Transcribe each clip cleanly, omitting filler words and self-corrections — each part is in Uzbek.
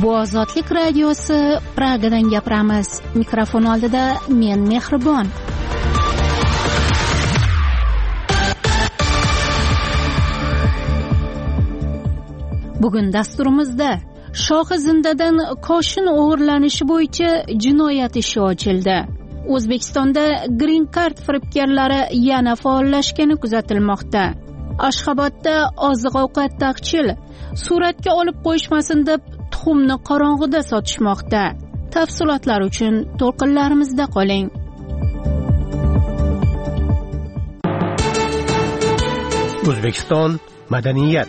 Bu Ozodlik radiosi, Pragadan gapiramiz. Mikrofon oldida men Mehribon. Bugun dasturimizda Shohizindadan koshin o'g'irlanishi bo'yicha jinoyat ishi ochildi. O'zbekistonda Green Card firibgarlari yana faollashgani kuzatilmoqda. Ashxobodda oziq-ovqat taqchil suratga olib qo'yishmasin deb tuxumni qorong'ida sotishmoqda. Tafsilotlar uchun to'lqinlarimizda qoling. O'zbekiston madaniyat.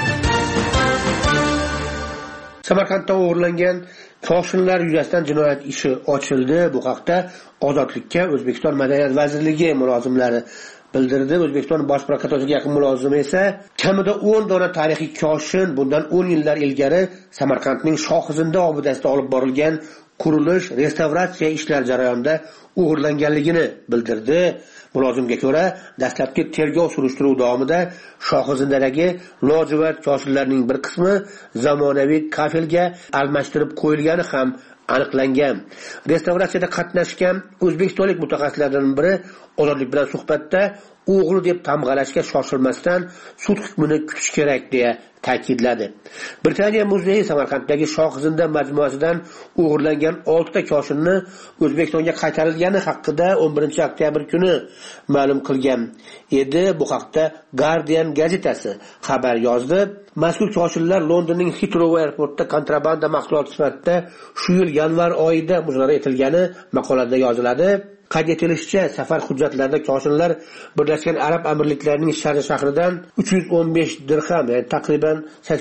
Samarqandda o'g'irlangan koshinlar yuzasidan jinoyat ishi ochildi. Bu haqda Ozodlikka O'zbekiston Madaniyat vazirligi mulozimlari bildirdi. O'zbekiston bosh prokuraturasiga yaqin mulozim esa kamida 10 dona tarixiy koshin bundan 10 yillar ilgari Samarqandning Shohizinda obidasida olib borilgan qurilish, restavratsiya ishlari jarayonida o'g'irlanganligini bildirdi. Mulozimga ko'ra, dastlabki tergov surishtiruv davomida Shohizindadagi lojivard koshinlarning bir qismi zamonaviy kafelga almashtirib qo'yilgani ham aniqlangan. Restavratsiyada qatnashgan o'zbekistonlik mutaxassislardan biri Ozodlik bilan suhbatda o'g'ri deb tamg'alashga shoshilmasdan sud hukmini kutish kerak deya ta'kidladi. Britaniya muzeyi Samarqanddagi Shohizinda majmuasidan o'g'irlangan 6 ta koshinni O'zbekistonga qaytarilgani haqida 11 oktyabr kuni ma'lum qilgan edi. Bu haqda Guardian gazetasi xabar yozdi. Mazkur koshinlar Londonning Heathrow aeroportida kontrabanda mahsuloti sifatida shu yil yanvar oyida muzokara etilgani maqolada yoziladi. Qayd etilishicha, safar hujjatlarida koshinlar Birlashgan Arab Amirliklarining Sharja shahridan 315 dirham, ya'ni taqriban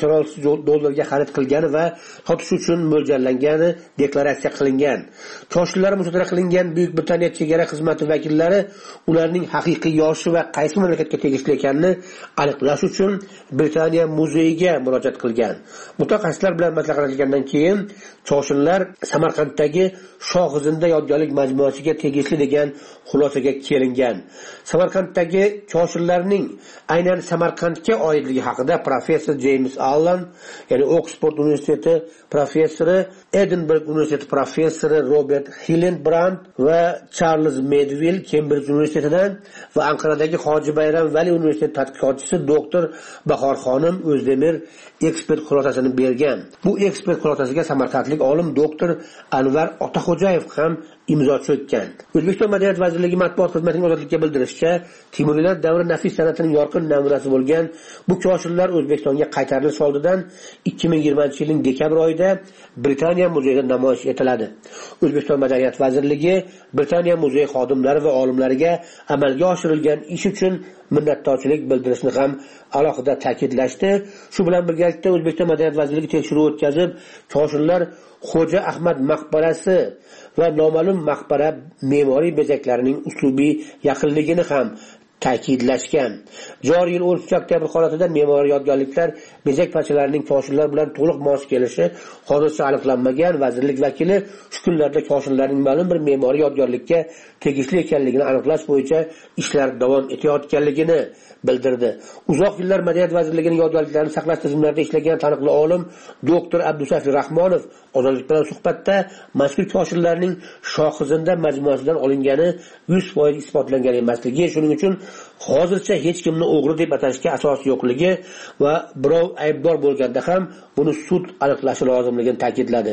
$86 xarid qilgani va sotish uchun mo'ljallangani deklaratsiya qilingan. Koshinlar musodara qilingan Buyuk Britaniya chegara xizmati vakillari ularning haqiqiy yoshi va qaysi mamlakatga tegishli ekanini aniqlash uchun Britaniya muzeyiga murojaat qilgan. Mutaxassislar bilan maslahatlashgandan keyin koshinlar Samarqanddagi Shohizinda yodgorlik majmuasiga tegishli degan xulosaga kelingan. Samarqanddagi koshinlarning aynan Samarqandga oidligi haqida professor James Allen, ya'ni Oxford universiteti professori, Edinburgh universiteti professori Robert Hillenbrand va Charles Medville Cambridge universitetidan va Anqaradagi Hoji Bayram Vali universiteti tadqiqotchisi doktor Bahor xonim O'zdemir ekspert xulosasini bergan. Bu ekspert xulosasiga samarqandlik olim doktor Anvar Otaxo'jayev ham imzo chekkan. O'zbekiston Madaniyat vazirligi matbuot xizmatining Ozodlikka bildirishicha, Timuriylar davri nafis san'atining yorqin namunasi bo'lgan bu koshinlar O'zbekistonga qaytarilish oldidan 2020-yilning dekabr oyida Britaniya muzeyida namoyish etiladi. O'zbekiston Madaniyat vazirligi Britaniya muzeyi xodimlari va olimlariga amalga oshirilgan ish uchun minnatdorchilik bildirishni ham alohida ta'kidlashdi. Shu bilan birgalikda O'zbekiston Madaniyat vazirligi tekshiruv o'tkazib, koshinlar Xo'ja Ahmad maqbarasi va noma'lum maqbara me'moriy bezaklarining uslubiy yaqinligini ham ta'kidlashgan. Joriy yil 13 oktyabr holatida me'moriy yodgorliklar bezak parchalarining koshinlar bilan to'liq mos kelishi hozircha aniqlanmagan. Vazirlik vakili shu kunlarda koshinlarning ma'lum bir me'moriy yodgorlikka tegishli ekanligini aniqlash bo'yicha ishlar davom etayotganligini bildirdi. Uzoq yillar Madaniyat vazirligining yodgorliklarini saqlash tizimlarida ishlagan taniqli olim doktor Abdusafi Rahmonov Ozodlik bilan suhbatda mazkur koshinlarning Shohizinda majmuasidan olingani 100% isbotlangan emasligi, shuning uchun hozircha hech kimni o'g'ri deb atashga asos yo'qligi va birov aybdor bo'lganda ham buni sud aniqlashi lozimligini ta'kidladi.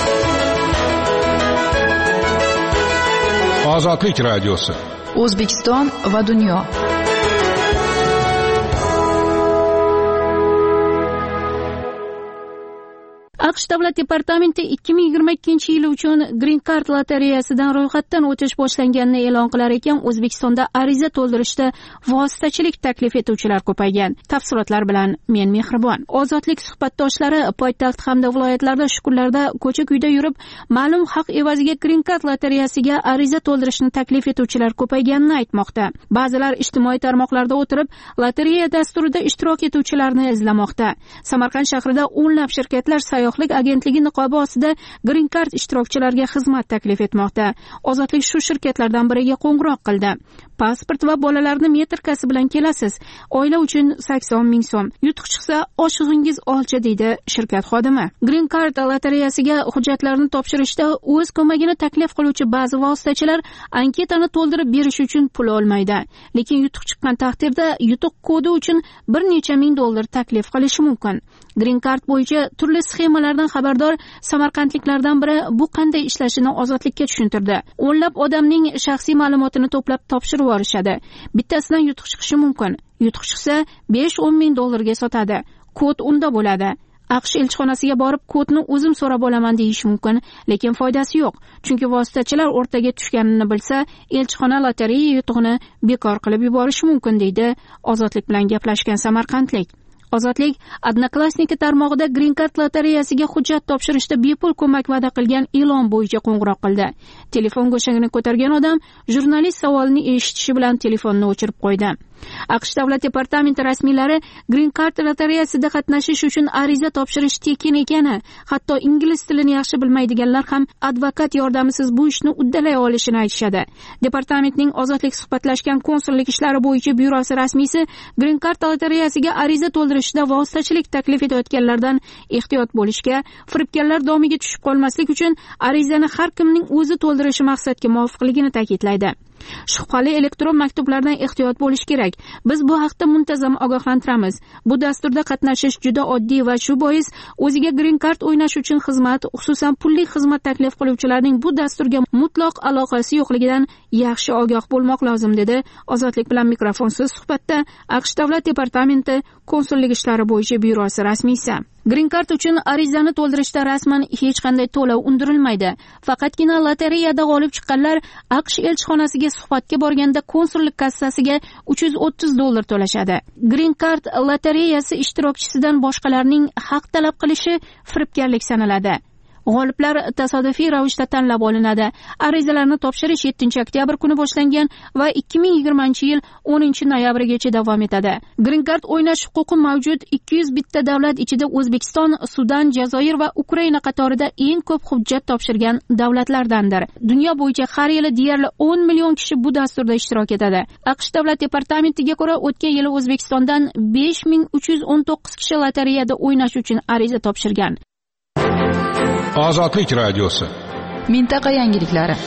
Ozodlik radiosi. O'zbekiston va dunyo. AQSh Davlat departamenti 2022-yil uchun Green Card lotereyasidan ro'yxatdan o'tish boshlanganini e'lon qilar ekan, O'zbekistonda ariza to'ldirishda vositachilik taklif etuvchilar ko'paygan. Tafsilotlar bilan men Mehribon. Ozodlik suhbatdoshlari poytaxt hamda viloyatlarda shu kunlarda ko'cha-kuyda yurib, ma'lum haq evaziga Green Card lotereyasiga ariza to'ldirishni taklif etuvchilar ko'payganini aytmoqda. Ba'zilar ijtimoiy tarmoqlarda o'tirib, lotereya dasturida ishtirok etuvchilarni izlamoqda. Samarqand shahrida o'nlab shirkatlar sayyohlik agentligi niqobi ostida Green Card ishtirokchilariga xizmat taklif etmoqda. Ozodlik shu shirkatlardan biriga qo'ng'iroq qildi. pasport va bolalarni metrkasi bilan kelasiz. Oila uchun 80 ming so'm. Yutuq chiqsa oshig'ingiz olcha, deydi shirkat xodimi. Green Card lotereyasiga hujjatlarni topshirishda o'z ko'magini taklif qiluvchi ba'zi vositachilar anketani to'ldirib berish uchun pul olmaydi. Lekin yutuq chiqqan taqdirda yutuq kodi uchun bir necha ming dollar taklif qilishi mumkin. Green Card bo'yicha turli sxemalardan xabardor samarqandliklardan biri bu qanday ishlashini Ozodlikka tushuntirdi. O'nlab odamning shaxsiy ma'lumotini to'plab topshirib yuborishadi. Bittasidan yutuq chiqishi mumkin. Yutuq chiqsa 5-10 ming dollarga sotadi. Kod unda bo'ladi. AQSh elchixonasiga borib kodni o'zim so'rab olaman deyish mumkin, lekin foydasi yo'q. Chunki vositachilar o'rtaga tushganini bilsa, elchixona lotereya yutug'ini bekor qilib yuborishi mumkin, deydi Ozodlik bilan gaplashgan samarqandlik. Ozodlik Odnoklassniki tarmog'ida Green Card lotereyasiga hujjat topshirishda bepul ko'mak va'da qilgan e'lon bo'yicha qo'ng'iroq qildi. Telefon go'shagini ko'targan odam jurnalist savolini eshitishi bilan telefonni o'chirib qo'ydi. AQSh davlat departamenti rasmiylari Green Card lotereyasida qatnashish uchun ariza topshirish tekin ekani, hatto ingliz tilini yaxshi bilmaydiganlar ham advokat yordamisiz bu ishni uddalay olishini aytishadi. Departamentning Ozodlik suhbatlashgan konsullik ishlari bo'yicha byurosi rasmiysi Green Card lotereyasiga ariza to'ldirishda vositachilik taklif etayotganlardan ehtiyot bo'lishga, firibgarlar domiga tushib qolmaslik uchun arizani har kimning o'zi to'ldirishi maqsadga muvofiqligini ta'kidlaydi. Shubhali elektron maktublardan ehtiyot bo'lish kerak. Biz bu haqda muntazam ogohlantiramiz. Bu dasturda qatnashish juda oddiy va shu bois o'ziga Green Card o'ynash uchun xizmat, xususan pulli xizmat taklif qiluvchilarning bu dasturga mutlaq aloqasi yo'qligidan yaxshi ogoh bo'lmoq lozim, dedi Ozodlik bilan mikrofonsiz suhbatda AQSh davlat departamenti konsullik ishlari bo'yicha byurosi rasmiysi. Green Card uchun arizani to'ldirishda rasman hech qanday to'lov undirilmaydi. Faqatgina lotereyada g'olib chiqqanlar AQSh elchixonasiga suhbatga borganda konsullik kassasiga 330 dollar to'lashadi. Green Card lotereyasi ishtirokchisidan boshqalarning haq talab qilishi firibgarlik sanaladi. G'oliblar tasodifiy ravishda tanlab olinadi. Arizalarni topshirish 7-oktyabr kuni boshlangan va 2020-yil 10-noyabrgacha davom etadi. Green Card o'ynash huquqi mavjud 200 bitta davlat ichida O'zbekiston, Sudan, Jazoir va Ukraina qatorida eng ko'p hujjat topshirgan davlatlardandir. Dunyo bo'yicha har yili deyarli 10 million kishi bu dasturda ishtirok etadi. AQSh davlat departamentiga ko'ra, o'tgan yili O'zbekistondan 5319 kishi lotereyada o'ynash uchun ariza topshirgan. Ozodlik radiosi. Mintaqa yangiliklari.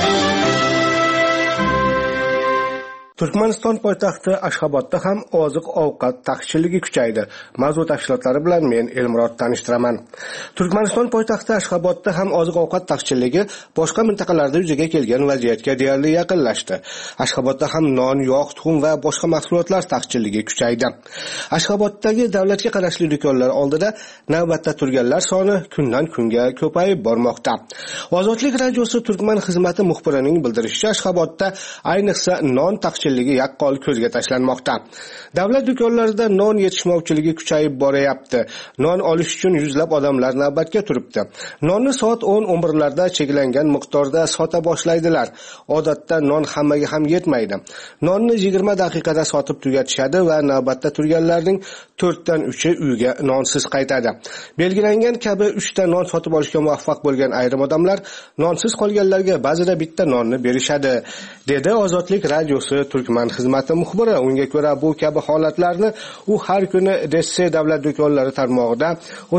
Turkmaniston poytaxti Ashxobodda ham oziq-ovqat taqchilligi kuchaydi. Mavzu tafsilotlari bilan men Elmurod tanishtiraman. Turkmaniston poytaxti Ashxobodda ham oziq-ovqat taqchilligi boshqa mintaqalarda yuzaga kelgan vaziyatga deyarli yaqinlashdi. Ashxobodda ham non, yog', tuxum va boshqa mahsulotlar taqchilligi kuchaydi. Ashxoboddagi davlatga qarashli do'konlar oldida navbatda turganlar soni kundan-kunga ko'payib bormoqda. Ozodlik radiosi Turkman xizmati muxbirining bildirishicha, Ashxobodda ayniqsa non taqchilligi yaqqol ko'zga tashlanmoqda. Davlat do'konlarida non yetishmovchiligi kuchayib boryapti. Non olish uchun yuzlab odamlar navbatga turibdi. Nonni soat 10-11 larda cheklangan miqdorda sota boshlaydilar. Odatda non hammaga ham yetmaydi. Nonni 20 daqiqada sotib tugatishadi va navbatda turganlarning 4dan 3i uyga nonsiz qaytadi. Belgilangan kabi 3 ta non sotib olishga muvaffaq bo'lgan ayrim odamlar nonsiz qolganlarga ba'zida bitta nonni berishadi, dedi Ozodlik radiosi Turkman xizmati muxbiri. Unga ko'ra bu kabi holatlarni u har kuni Desse davlat do'konlari tarmog'ida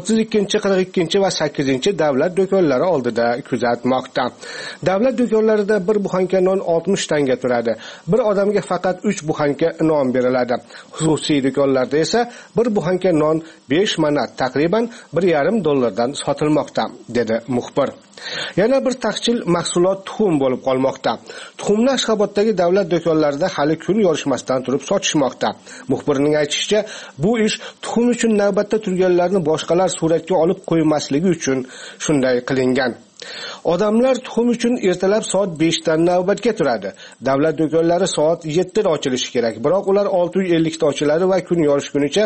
32, 42 va 8 davlat do'konlari oldida kuzatmoqda. Davlat do'konlarida bir buxanka non 60 tanga turadi. Bir odamga faqat 3 buxanka non beriladi. Xususiy do'konlarda esa bir buxanka non 5 manat, taqriban 1,5 dollardan sotilmoqda, dedi muxbir. Yana bir taqchil mahsulot tuxum bo'lib qolmoqda. Tuxumni Ashxoboddagi davlat do'konlarida hali kun yorishmasdan turib sotishmoqda. Muxbirning aytishicha, bu ish tuxum uchun navbatda turganlarni boshqalar suratga olib qo'ymasligi uchun shunday qilingan. Odamlar tuxum uchun ertalab soat 5 dan navbatga turadi. Davlat do'konlari soat 7 da ochilishi kerak, biroq ular 6:50 da ochiladi va kun yorishgunicha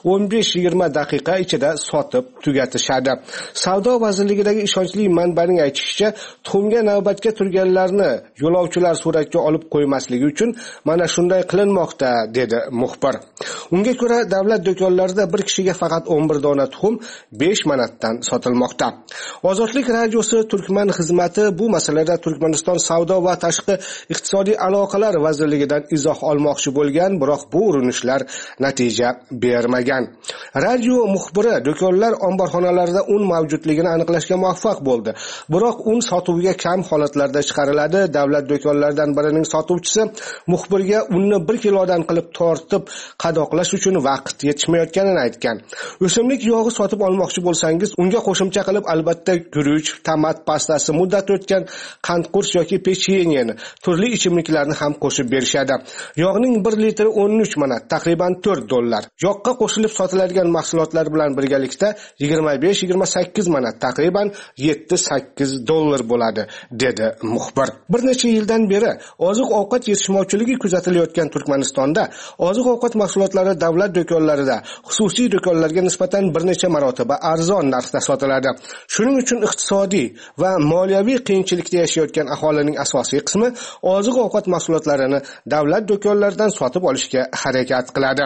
15-20 daqiqa ichida sotib tugatishadi. Savdo vazirligidagi ishonchli manbaning aytishicha, tuxumga navbatga turganlarni yo'lovchilar suratga olib qo'ymasligi uchun mana shunday qilinmoqda, dedi muxbir. Unga ko'ra, davlat do'konlarida bir kishiga faqat 11 dona tuxum 5 manatdan sotilmoqda. Ozodlik radiosi Turkman xizmati bu masalada Turkmaniston savdo va tashqi iqtisodiy aloqalar vazirligidan izoh olmoqchi bo'lgan, biroq bu urinishlar natija bermagan. Radio muxbiri do'konlar omborxonalarida un mavjudligini aniqlashga muvaffaq bo'ldi. Biroq un sotuviga kam holatlarda chiqariladi. Davlat do'konlaridan birining sotuvchisi muxbirga unni 1 kilodan qilib tortib qadoqlash uchun vaqt yetishmayotganini aytgan. O'simlik yog'i sotib olmoqchi bo'lsangiz, unga qo'shimcha qilib albatta guruch, tomat pastasi, muddat o'tgan qandqurs yoki pechenyeni, turli ichimliklarni ham qo'shib berishadi. Yog'ning 1 litri 13 manat, taxriban $4. Yog'ga qo'shilib sotiladigan mahsulotlar bilan birgalikda 25-28 manat, taxriban $7-8 bo'ladi, dedi muxbir. Bir necha yildan beri oziq-ovqat yetishmovchiligi kuzatilayotgan Turkmanistonda oziq-ovqat mahsulotlari davlat do'konlarida xususiy do'konlarga nisbatan bir necha marotaba arzon narxda sotiladi. Shuning uchun iqtisodiy va moliyaviy qiyinchilikda yashayotgan aholining asosiy qismi oziq-ovqat mahsulotlarini davlat do'konlaridan sotib olishga harakat qiladi.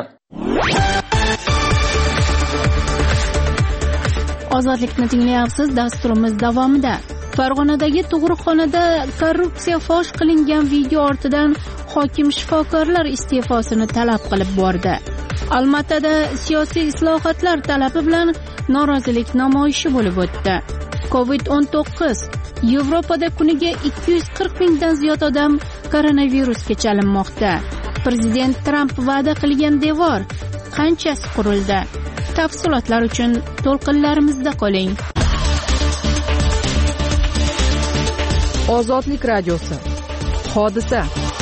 Ozodlikni tinglayapsiz. Dasturimiz davomida Farg'onadagi tug'ruqxonada korrupsiya fosh qilingan video ortidan hokim shifokorlar iste'fosini talab qilib bordi. Almatada siyosiy islohotlar talabi bilan norozilik namoyishi bo'lib o'tdi. COVID-19 Yevropada kuniga 240 mingdan ziyod odam koronavirusga chalinmoqda. Prezident Tramp va'da qilgan devor qanchasi qurildi? Tafsilotlar uchun to'lqinlarimizda qoling. Ozodlik radiosi. Hodisa.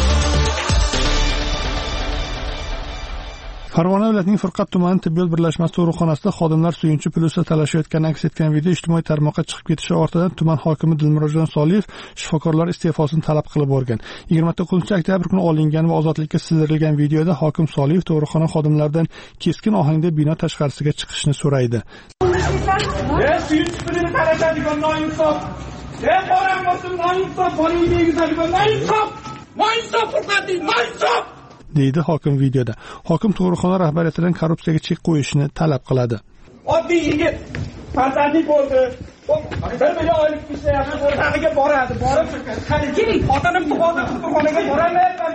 Farg'ona viloyatining Furqat tumani tibbiyot birlashmasi tug'ruqxonasida xodimlar suyunchi plyusda talashayotgani aks etgan video ijtimoiy tarmoqqa chiqib ketishi ortidan tuman hokimi Dilmurodjon Soliyev shifokorlar iste'fosini talab qilib borgan. 29-oktyabr kuni olingan va ozodlikka sizdirilgan videoda hokim Soliyev tug'ruqxona xodimlaridan keskin ohangda bino tashqarisiga chiqishni so'raydi. deydi hokim videoda. Hokim tug'ruqxona rahbariyatidan korrupsiyaga chek qo'yishni talab qiladi. Oddiy yigit farzandlik bo'ldi. Bir million oylik ishlayapti, o'rtag'iga boradi. Borib, keling, xotinim tug'ruqxonaga boramayapman,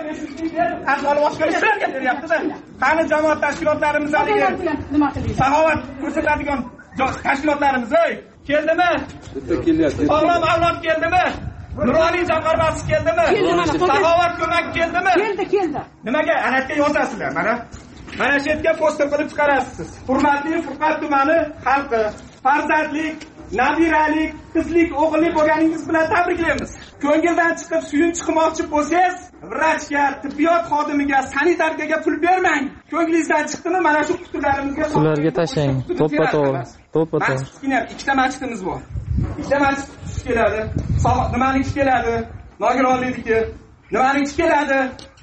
ahvoli boshqa ishlarga beryapti-da. Qani jamoat tashkilotlarimiz haliga nima qildik? Saxovat ko'rsatadigan tashkilotlarimiz, keldimi? Kelyapti. Sog'lom avlod keldimi? Nuroniy jamg'armasi keldimi? Saxovat ko'mak keldimi? Keldi. Nimaga anatga yozasizlar? Mana shu yerga poster qilib chiqarasiz. Hurmatli Furqat tumani xalqi, farzandlik, nabiralik, qizlik, o'g'illik bo'lganingiz bilan tabriklaymiz. Ko'ngildan chiqib suyun chiqmoqchi bo'lsangiz, vrachga, tibbiyot xodimiga, sanitarkaga pul bermang. Ko'nglingizdan chiqdimi? Mana shu qutularimizga ularga tashlang. To'ppa-to'g'ri. Ikkita masjidimiz bor. Ikkita masjid keladi. Nimaning keladi? Nogironlikniki. Nimaning keladi?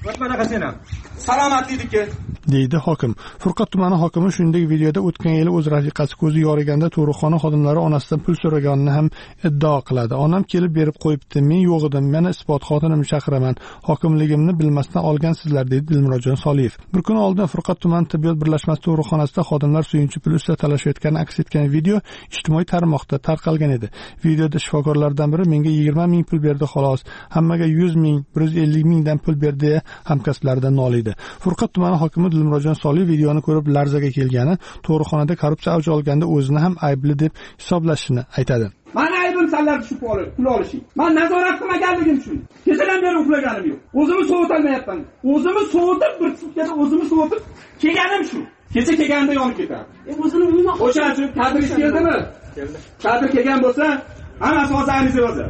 Mana salomatlikniki. deydi hokim. Furqat tumani hokimi shuningdek videoda o'tgan yili o'z rafiqasi ko'zi yoriganda tug'ruqxona xodimlari onasidan pul so'raganini ham iddao qiladi. Onam kelib berib qo'yibdi, men yo'q edim, meni isbot xotinimni chaqiraman, hokimligimni bilmasdan olgansizlar, deydi Dilmurodjon Soliyev. Bir kun oldin Furqat tumani tibbiyot birlashmasi tug'ruqxonasida xodimlar suyunchi plyusda talashayotgani aks etgan video ijtimoiy tarmoqda tarqalgan edi. Videoda shifokorlardan biri menga 20 ming pul berdi xolos, hammaga 100 ming, 150 mingdan pul berdi deya hamkasblaridan noliydi. Furqat tumani hokimi Dilmurodjon Soliyev videoni ko'rib larzaga kelgani, tug'ruqxonada korrupsiya avj olganda o'zini ham aybli deb hisoblashini aytadi. Mana aybim sanlar tushib pul olishing. Men nazorat qilmaganligim uchun. Kechadan beri uxlaganim yo'q. O'zimni sovutolmayapman. O'zimni sovutib, bir sutkada o'zimni sovutib kelganim shu. Kecha kelganda yonib ketadi. O'zini umuman o'shaning uchun kadr keldimi? Keldi. Kadr kelgan bo'lsa, hammasi hozir ariza yozadi.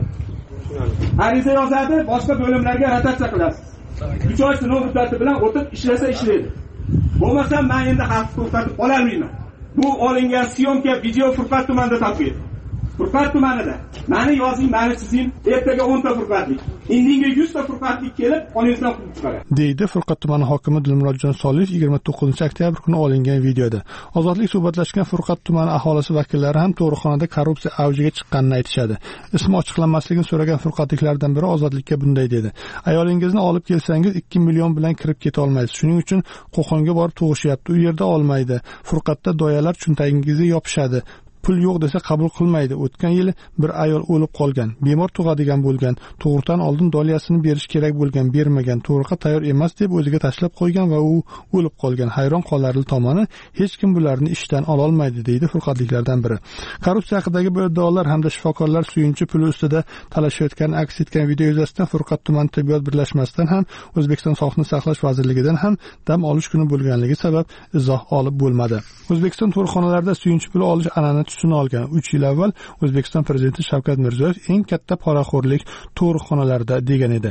Ariza yozadi, boshqa bo'limlarga rotatsiya qilasiz. 3 oy sinov muddati bilan o'tib ishlasa ishlaydi. Bo'lmasa men endi xavf to'xtatib ololmayman. Bu olingan syomka video Furqat tumanida topildi. Furqat tumanida. Meni yozing, meni chizing, ertaga 10 ta Furqatlik. Indinga 100 ta Furqatlik kelib, onangizdan pul chiqaradi. deydi Furqat tumani hokimi Dilmurodjon Soliyev 29-oktyabr kuni olingan videoda. Ozodlik suhbatlashgan Furqat tumani aholisi vakillari ham tug'ruqxonada korrupsiya avjiga chiqqanini aytishadi. Ismi ochiqlanmasligini so'ragan furqatliklardan biri Ozodlikka bunday dedi: "Ayolingizni olib kelsangiz 2 million bilan kirib keta olmaysiz. Shuning uchun Qo'qonga borib tug'ishyapti. U yerda olmaydi. Furqatda doyalar cho'ntagingizga yopishadi. pul yo'q desa qabul qilmaydi. O'tgan yili bir ayol o'lib qolgan, bemor tug'adigan bo'lgan, tug'ruqdan oldin doliyasini berish kerak bo'lgan, bermagan, tug'ruqqa tayyor emas deb o'ziga tashlab qo'ygan va u o'lib qolgan. Hayron qolarli tomoni, hech kim bularni ishdan ola olmaydi, deydi furqatliklardan biri. Korrupsiya haqidagi bu iddaolar hamda shifokorlar suyunchi puli ustida talashayotgani aks etgan video yuzasidan Furqat tuman tibbiyot birlashmasidan ham O'zbekiston Sog'liqni saqlash vazirligidan ham dam olish kuni bo'lganligi sabab izoh olib bo'lmadi. O'zbekiston tug'ruqxonalarida suyunchi puli olish an'ana tusini olgan. 3 yil avval O'zbekiston prezidenti Shavkat Mirziyoyev eng katta poraxo'rlik tug'ruqxonalarida degan edi.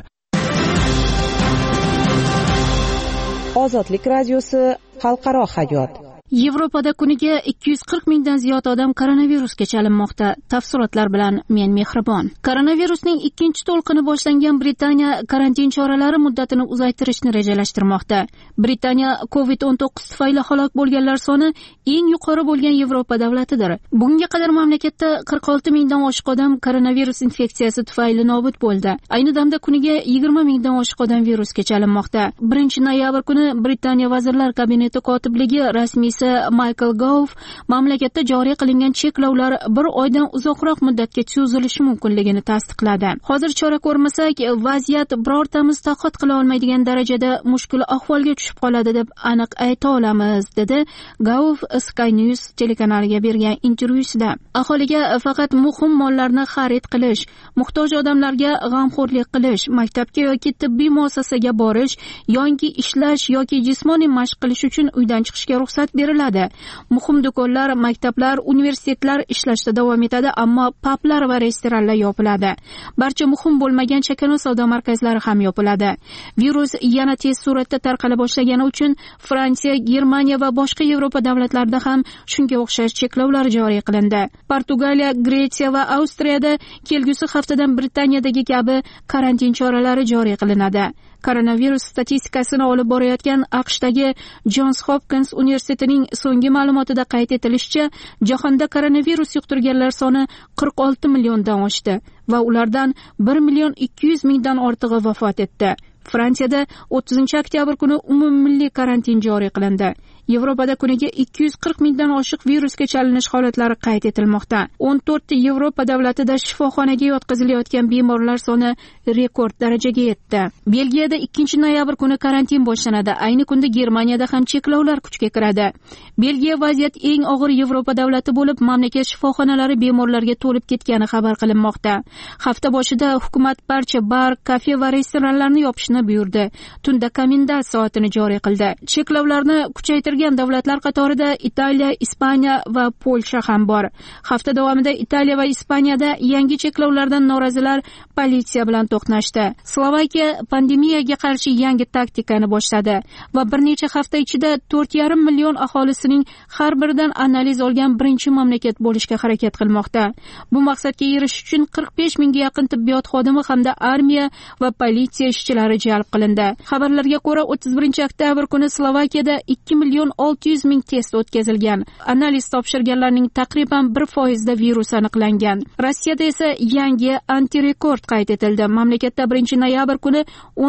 Ozodlik radiosi xalqaro hayot. Yevropada kuniga 240 mingdan ziyod odam koronavirusga chalinmoqda. Tafsilotlar bilan men Mehribon. Koronavirusning ikkinchi to'lqini boshlangan Britaniya karantin choralari muddatini uzaytirishni rejalashtirmoqda. Britaniya COVID-19 tufayli halok bo'lganlar soni eng yuqori bo'lgan Yevropa davlatidir. Bunga qadar mamlakatda 46 mingdan oshiq odam koronavirus infeksiyasi tufayli nobud bo'ldi. Ayni damda kuniga 20 mingdan oshiq odam virusga chalinmoqda. 1-noyabr kuni Britaniya vazirlar kabineti kotibligi rasmiy Michael Gove mamlakatda joriy qilingan cheklovlar bir oydan uzoqroq muddatga cho'zilishi mumkinligini tasdiqladi. Hozir chora ko'rmasak, vaziyat birortamiz toqat qila olmaydigan darajada mushkul ahvolga tushib qoladi deb aniq ayta olamiz, dedi Gove Sky News telekanaliga bergan intervyusida. Aholiga faqat muhim mollarni xarid qilish, muhtoj odamlarga g'amxo'rlik qilish, maktabga yoki tibbiy muassasaga borish, yoki ishlash yoki jismoniy mashq qilish uchun uydan chiqishga ruxsat beriladi. Muhim do'konlar, maktablar, universitetlar ishlashda davom etadi, ammo publar va restoranlar yopiladi. Barcha muhim bo'lmagan chakana savdo markazlari ham yopiladi. Virus yana tez suratda tarqala boshlagani uchun Fransiya, Germaniya va boshqa Yevropa davlatlarida ham shunga o'xshash cheklovlar joriy qilindi. Portugaliya, Gretsiya va Avstriyada kelgusi haftadan Britaniyadagi kabi karantin choralari joriy qilinadi. Koronavirus statistikasini olib borayotgan AQShdagi Johns Hopkins universitetining so'nggi ma'lumotida qayd etilishicha, jahonda koronavirus yuqtirganlar soni 46 milliondan oshdi va ulardan 1,2 million ortig'i vafot etdi. Fransiyada 30-oktyabr kuni umummilliy karantin joriy qilindi. Yevropada kuniga 240 mingdan oshiq virusga chalinish holatlari qayd etilmoqda. 14 Yevropa davlatida shifoxonaga yotqizilayotgan bemorlar soni rekord darajaga yetdi. Belgiyada 2-noyabr kuni karantin boshlanadi. Ayni kunda Germaniyada ham cheklovlar kuchga kiradi. Belgiya vaziyat eng og'ir Yevropa davlati bo'lib, mamlakat shifoxonalari bemorlarga to'lib ketgani xabar qilinmoqda. Hafta boshida hukumat barcha bar, kafe va restoranlarni yopishni buyurdi. Tunda komendant soatini joriy qildi. Cheklovlarni kuchaytirgan davlatlar qatorida Italiya, Ispaniya va Polsha ham bor. Hafta davomida Italiya va Ispaniyada yangi cheklovlardan norozilar politsiya bilan to'qnashdi. Slovakiya pandemiyaga qarshi yangi taktikani boshladi va bir necha hafta ichida 4,5 million aholisining har biridan analiz olgan birinchi mamlakat bo'lishga harakat qilmoqda. Bu maqsadga erishish uchun 45 mingga yaqin tibbiyot xodimi hamda armiya va politsiya ishchilari jalb qilindi. Xabarlarga ko'ra 31-oktyabr kuni Slovakiyada 2,600,000 test o'tkazilgan. Analiz topshirganlarning taqriban 1% da virus aniqlangan. Rossiyada esa yangi antirekord qayd etildi. Mamlakatda 1-noyabr kuni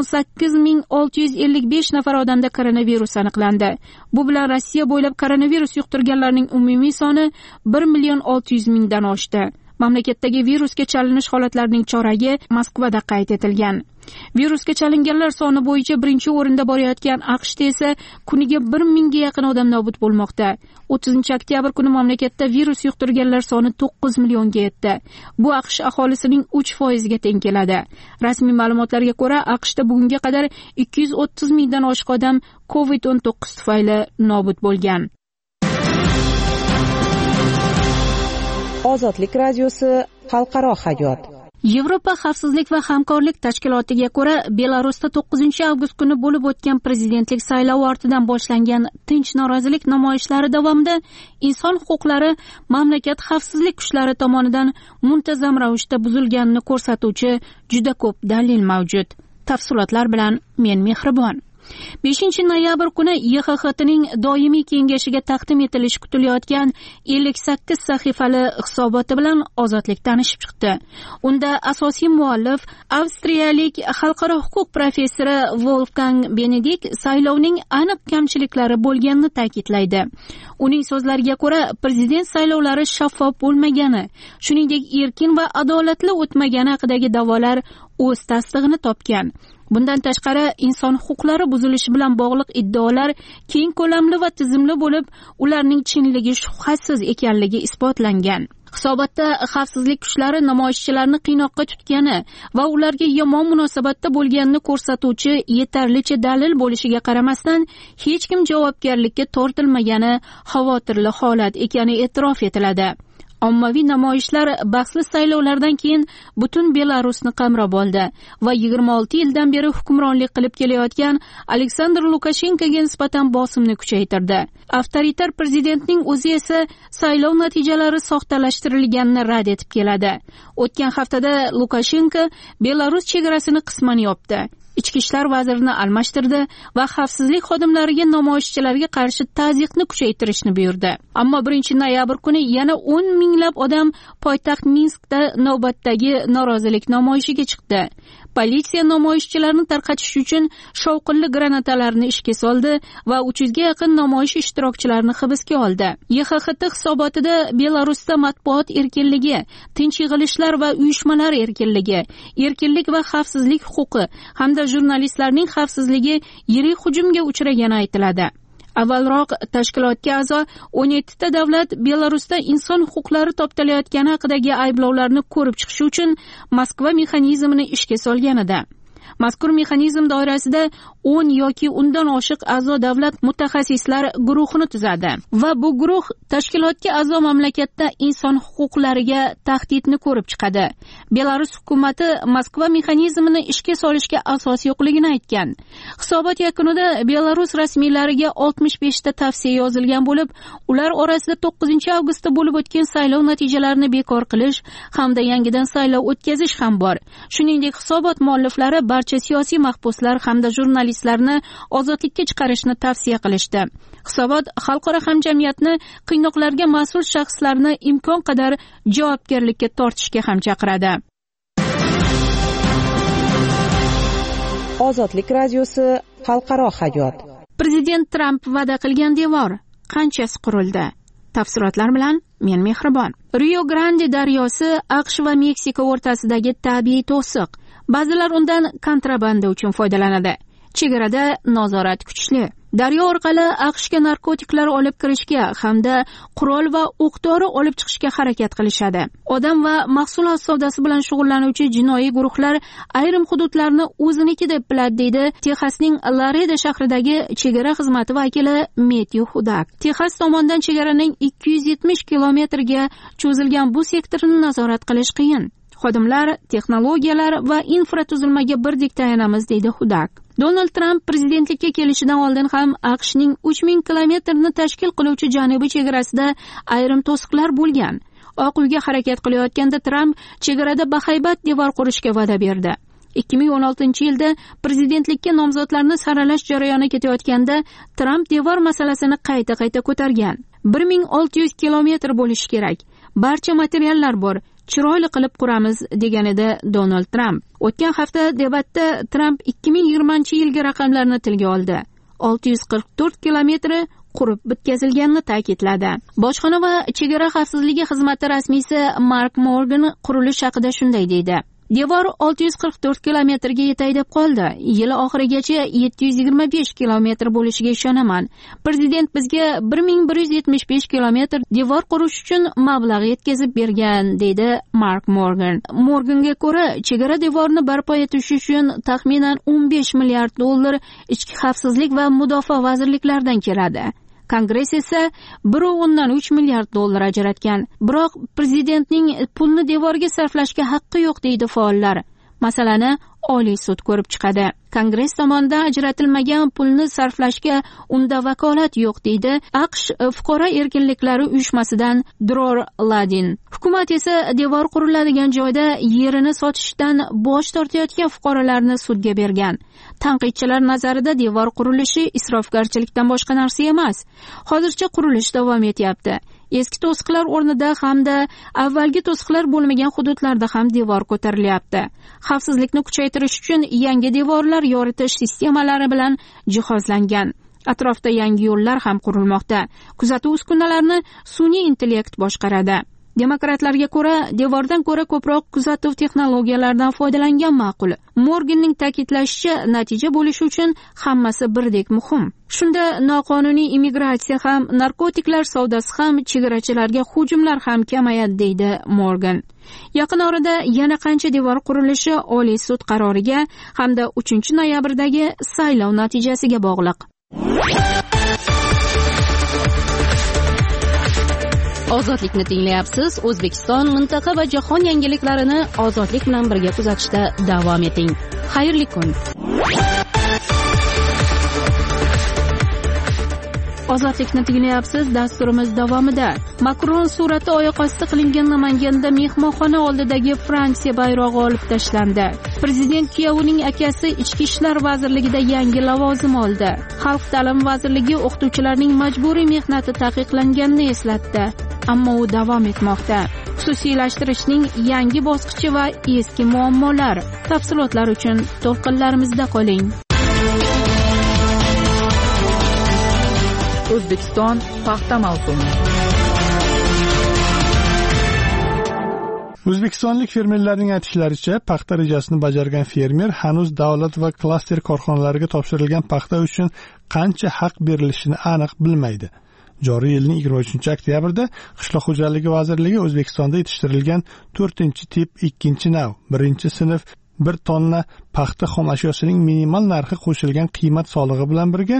18,655 nafar odamda koronavirus aniqlandi. Bu bilan Rossiya bo'ylab koronavirus yuqtirganlarning umumiy soni 1,600,000 dan oshdi. Mamlakatdagi virusga chalinish holatlarining choragi Moskvada qayd etilgan. Virusga chalinganlar soni bo'yicha birinchi o'rinda borayotgan AQShda esa kuniga 1,000 ga yaqin odam nobud bo'lmoqda. 30-oktyabr kuni mamlakatda virus yuqtirganlar soni 9 millionga yetdi. Bu AQSh aholisining 3% ga teng keladi. Rasmiy ma'lumotlarga ko'ra, AQShda bugunga qadar 230 mingdan oshiq odam COVID-19 tufayli nobud bo'lgan. Ozodlik radiosi xalqaro hayot. Yevropa xavfsizlik va hamkorlik tashkilotiga ko'ra, Belarusda 9-avgust kuni bo'lib o'tgan prezidentlik saylovi ortidan boshlangan tinch norozilik namoyishlari davomida inson huquqlari mamlakat xavfsizlik kuchlari tomonidan muntazam ravishda buzilganini ko'rsatuvchi juda ko'p dalil mavjud. Tafsilotlar bilan men Mehribon. 5-noyabr kuni YXXTning doimiy kengashiga taqdim etilishi kutilayotgan 58 sahifali hisoboti bilan Ozodlik tanishib chiqdi. Unda asosiy muallif avstriyalik xalqaro huquq professori Wolfgang Benedikt saylovning aniq kamchiliklari bo'lganini ta'kidlaydi. Uning so'zlariga ko'ra, prezident saylovlari shaffof bo'lmagani, shuningdek erkin va adolatli o'tmagani haqidagi da'volar o'z tasdig'ini topgan. Bundan tashqari, inson huquqlari buzilishi bilan bog'liq iddaolar keng ko'lamli va tizimli bo'lib, ularning chinligi shubhasiz ekanligi isbotlangan. Hisobotda xavfsizlik kuchlari namoyishchilarni qiynoqqa tutgani va ularga yomon munosabatda bo'lganini ko'rsatuvchi yetarlicha dalil bo'lishiga qaramasdan, hech kim javobgarlikka tortilmagani xavotirli holat ekani e'tirof etiladi. Ommaviy namoyishlar bahsli saylovlardan keyin butun Belarusni qamrab oldi va 26 yildan beri hukmronlik qilib kelayotgan Aleksandr Lukashenkoga nisbatan bosimni kuchaytirdi. Avtoritar prezidentning o'zi esa saylov natijalari soxtalashtirilganini rad etib keladi. O'tgan haftada Lukashenko Belarus chegarasini qisman yopdi. Ichki ishlar vazirini almashtirdi va xavfsizlik xodimlariga namoyishchilarga qarshi ta'ziqni kuchaytirishni buyurdi. Ammo 1-noyabr kuni yana 10 minglab odam poytaxt Minskda navbatdagi norozilik namoyishiga chiqdi. Politsiya namoyishchilarni tarqatish uchun shovqinli granatalarni ishga soldi va 300 ga yaqin namoyish ishtirokchilarini hibsga oldi. YXXT hisobotida Belarusda matbuot erkinligi, tinch yig'ilishlar va uyushmalar erkinligi, erkinlik va xavfsizlik huquqi hamda jurnalistlarning xavfsizligi yirik hujumga uchragani aytiladi. Avvalroq tashkilotga a'zo 17 ta davlat Belarusda inson huquqlari toptalayotgani haqidagi ayblovlarni ko'rib chiqish uchun Moskva mexanizmini ishga solgan edi. Mazkur mexanizm doirasida 10 yoki undan oshiq a'zo davlat mutaxassislar guruhini tuzadi va bu guruh tashkilotga a'zo mamlakatda inson huquqlariga tahdidni ko'rib chiqadi. Belarus hukumatı Moskva mexanizmini ishga solishga asos yo'qligini aytgan. Hisobot yakunida Belarus rasmiylariga 65 ta tavsiya yozilgan bo'lib, ular orasida 9-avgustda bo'lib o'tgan saylov natijalarini bekor qilish hamda yangidan saylov o'tkazish ham bor. Shuningdek, hisobot mualliflari barcha siyosiy mahbuslar hamda jurnalistlarni ozodlikka chiqarishni tavsiya qilishdi. Hisobot xalqaro hamjamiyatni qiynoqlarga mas'ul shaxslarni imkon qadar javobgarlikka tortishga ham chaqiradi. Ozodlik radiosi xalqaro hayot. Prezident Tramp va'da qilgan devor qanchasi qurildi? Tafsilotlar bilan men Mehribon. Rio Grande daryosi AQSh va Meksika o'rtasidagi tabiiy to'siq. Ba'zilar undan kontrabanda uchun foydalanadi. Chegarada nazorat kuchli. Daryo orqali AQShga narkotiklar olib kirishga hamda qurol va o'q-dori olib chiqishga harakat qilishadi. Odam va mahsulot savdosi bilan shug'ullanuvchi jinoiy guruhlar ayrim hududlarni o'ziniki deb biladi, deydi Texasning Laredo shahridagi chegara xizmati vakili Matthew Hudak. Texas tomonidan chegaraning 270 kilometrga cho'zilgan bu sektorni nazorat qilish qiyin. Xodimlar, texnologiyalar va infratuzilmaga birdek tayanamiz, deydi Hudak. Donald Tramp prezidentlikka kelishidan oldin ham AQShning 3000 kilometrni tashkil qiluvchi janubiy chegarasida ayrim to'siqlar bo'lgan. Oq uyga harakat qilayotganda Tramp chegarada bahaybat devor qurishga va'da berdi. 2016-yilda prezidentlikka nomzodlarni saralash jarayoni ketayotganda Tramp devor masalasini qayta ko'targan. 1600 kilometr bo'lishi kerak. Barcha materiallar bor. Chiroyli qilib quramiz, degan edi Donald Tramp. O'tgan hafta debatda Tramp 2020-yilgi raqamlarni tilga oldi. 644 kilometri qurib bitkazilganini ta'kidladi. Bojxona va chegara xavfsizligi xizmati rasmiysi Mark Morgan qurilish haqida shunday deydi. Devor 644 kilometrga yetay deb qoldi. Yil oxirigacha 725 kilometr bo'lishiga ishonaman. Prezident bizga 1175 kilometr devor qurish uchun mablag' yetkazib bergan, deydi Mark Morgan. Morganga ko'ra, chegara devorni barpo etish uchun taxminan 15 milliard dollar ichki xavfsizlik va mudofaa vazirliklaridan keladi. Kongress esa 1.3 milliard dollar ajratgan. Biroq prezidentning pulni devorga sarflashga haqqi yo'q, deydi faollar. masalani Oliy sud ko'rib chiqadi. Kongress tomonidan ajratilmagan pulni sarflashga unda vakolat yo'q, deydi AQSh fuqaro erkinliklari uyushmasidan Dror Ladin. Hukumat esa devor quriladigan joyda yerini sotishdan bosh tortayotgan fuqarolarni sudga bergan. Tanqidchilar nazarida devor qurilishi isrofgarchilikdan boshqa narsa emas. Hozircha qurilish davom etyapti. Eski to'siqlar o'rnida hamda avvalgi to'siqlar bo'lmagan hududlarda ham devor ko'tarilyapti. Xavfsizlikni kuchaytirish uchun yangi devorlar yoritish sistemalari bilan jihozlangan. Atrofda yangi yo'llar ham qurilmoqda. Kuzatuv uskunalarini sun'iy intellekt boshqaradi. Demokratlarga ko'ra, devordan ko'ra ko'proq kuzatuv texnologiyalaridan foydalangan ma'qul. Morganning ta'kidlashicha, natija bo'lishi uchun hammasi birdek muhim. Shunda noqonuniy immigratsiya ham, narkotiklar savdosi ham, chegarachilarga hujumlar ham kamayadi, deydi Morgan. Yaqin orada yana qancha devor qurilishi Oliy sud qaroriga hamda 3-noyabrdagi saylov natijasiga bog'liq. Ozodlikni tinglayapsiz. O'zbekiston, mintaqa va jahon yangiliklarini ozodlik bilan birga kuzatishda davom eting. Xayrli kun. Ozodlikni tinglayapsiz. Dasturimiz davomida Makron surati oyoq osti qilingan Namanganda mehmonxona oldidagi Fransiya bayrog'i olib tashlandi. Prezident kuyovining akasi Ichki ishlar vazirligida yangi lavozim oldi. Xalq ta'limi vazirligi o'qituvchilarning majburiy mehnati taqiqlanganini eslatdi. Ammo u davom etmoqda. Xususiylashtirishning yangi bosqichi va eski muammolar. Tafsilotlar uchun to'lqinlarimizda qoling. O'zbekiston paxta mavsumi. O'zbekistonlik fermerlarning aytishlaricha, paxta rejasini bajargan fermer hanuz davlat va klaster korxonalariga topshirilgan paxta uchun qancha haq berilishini aniq bilmaydi. Joriy yilning 23-oktyabrda Qishloq xo'jaligi vazirligi O'zbekistonda yetishtirilgan 4-tip 2-nav 1-sinf 1 tonna paxta xom ashyosining minimal narxi qo'shilgan qiymat solig'i bilan birga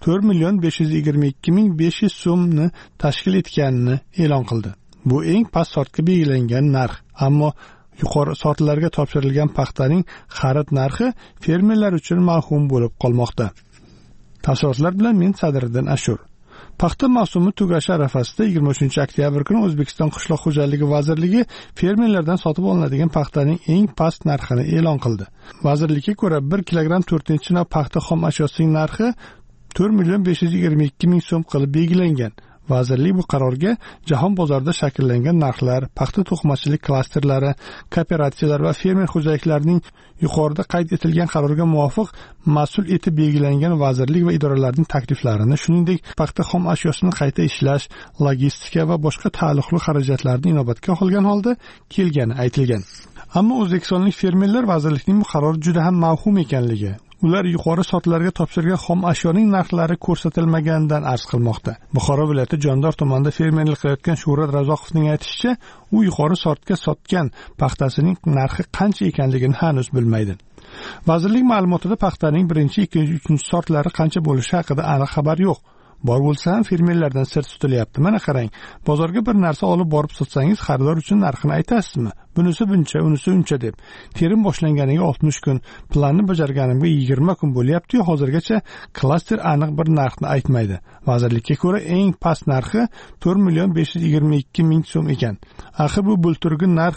4,522,500 so'mni tashkil etganini e'lon qildi. Bu eng past sortga belgilangan narx, ammo yuqori sortlarga topshirilgan paxtaning xarid narxi fermerlar uchun mavhum bo'lib qolmoqda. Tafsilotlar bilan men Sadriddin Ashur. Paxta mavsumi tugashi arafasida 23-oktyabr kuni O'zbekiston Qishloq xo'jaligi vazirligi fermerlardan sotib olinadigan paxtaning eng past narxini e'lon qildi. Vazirlikka ko'ra 1 kilogramm 4-nav paxta xom ashyosining narxi 4,522,000 so'm qilib belgilangan. Vazirlik bu qarorga jahon bozorida shakllangan narxlar, paxta to'qimachilik klasterlari, kooperatsiyalar va fermer xo'jaliklarining yuqorida qayd etilgan qarorga muvofiq mas'ul etib belgilangan vazirlik va idoralarning takliflarini, shuningdek paxta xom ashyosini qayta ishlash, logistika va boshqa taalluqli xarajatlarni inobatga olgan holda kelgani aytilgan. Ammo o'zbekistonlik fermerlar vazirlikning bu qarori juda ham mavhum ekanligi, ular yuqori sortlarga topshirgan xom ashyoning narxlari ko'rsatilmaganidan arz qilmoqda. Buxoro viloyati Jondor tumanida fermerlik qilayotgan Shuhrat Razoqovning aytishicha, u yuqori sortga sotgan paxtasining narxi qancha ekanligini hanuz bilmaydi. Vazirlik ma'lumotida paxtaning 1, 2, 3 sortlari qancha bo'lishi haqida aniq xabar yo'q. Bor bo'lsa ham fermerlardan sir tutilyapti. Mana qarang, bozorga bir narsa olib borib sotsangiz, xaridor uchun narxini aytasizmi? Bunisi buncha, unisi uncha deb. Terim boshlanganiga 60 kun, planni bajarganimga 20 kun bo'lyapti-yu, hozirgacha klaster aniq bir narxni aytmaydi. Vazirlikka ko'ra eng past narxi 4,522,000 so'm ekan. Axir bu bulturgi narx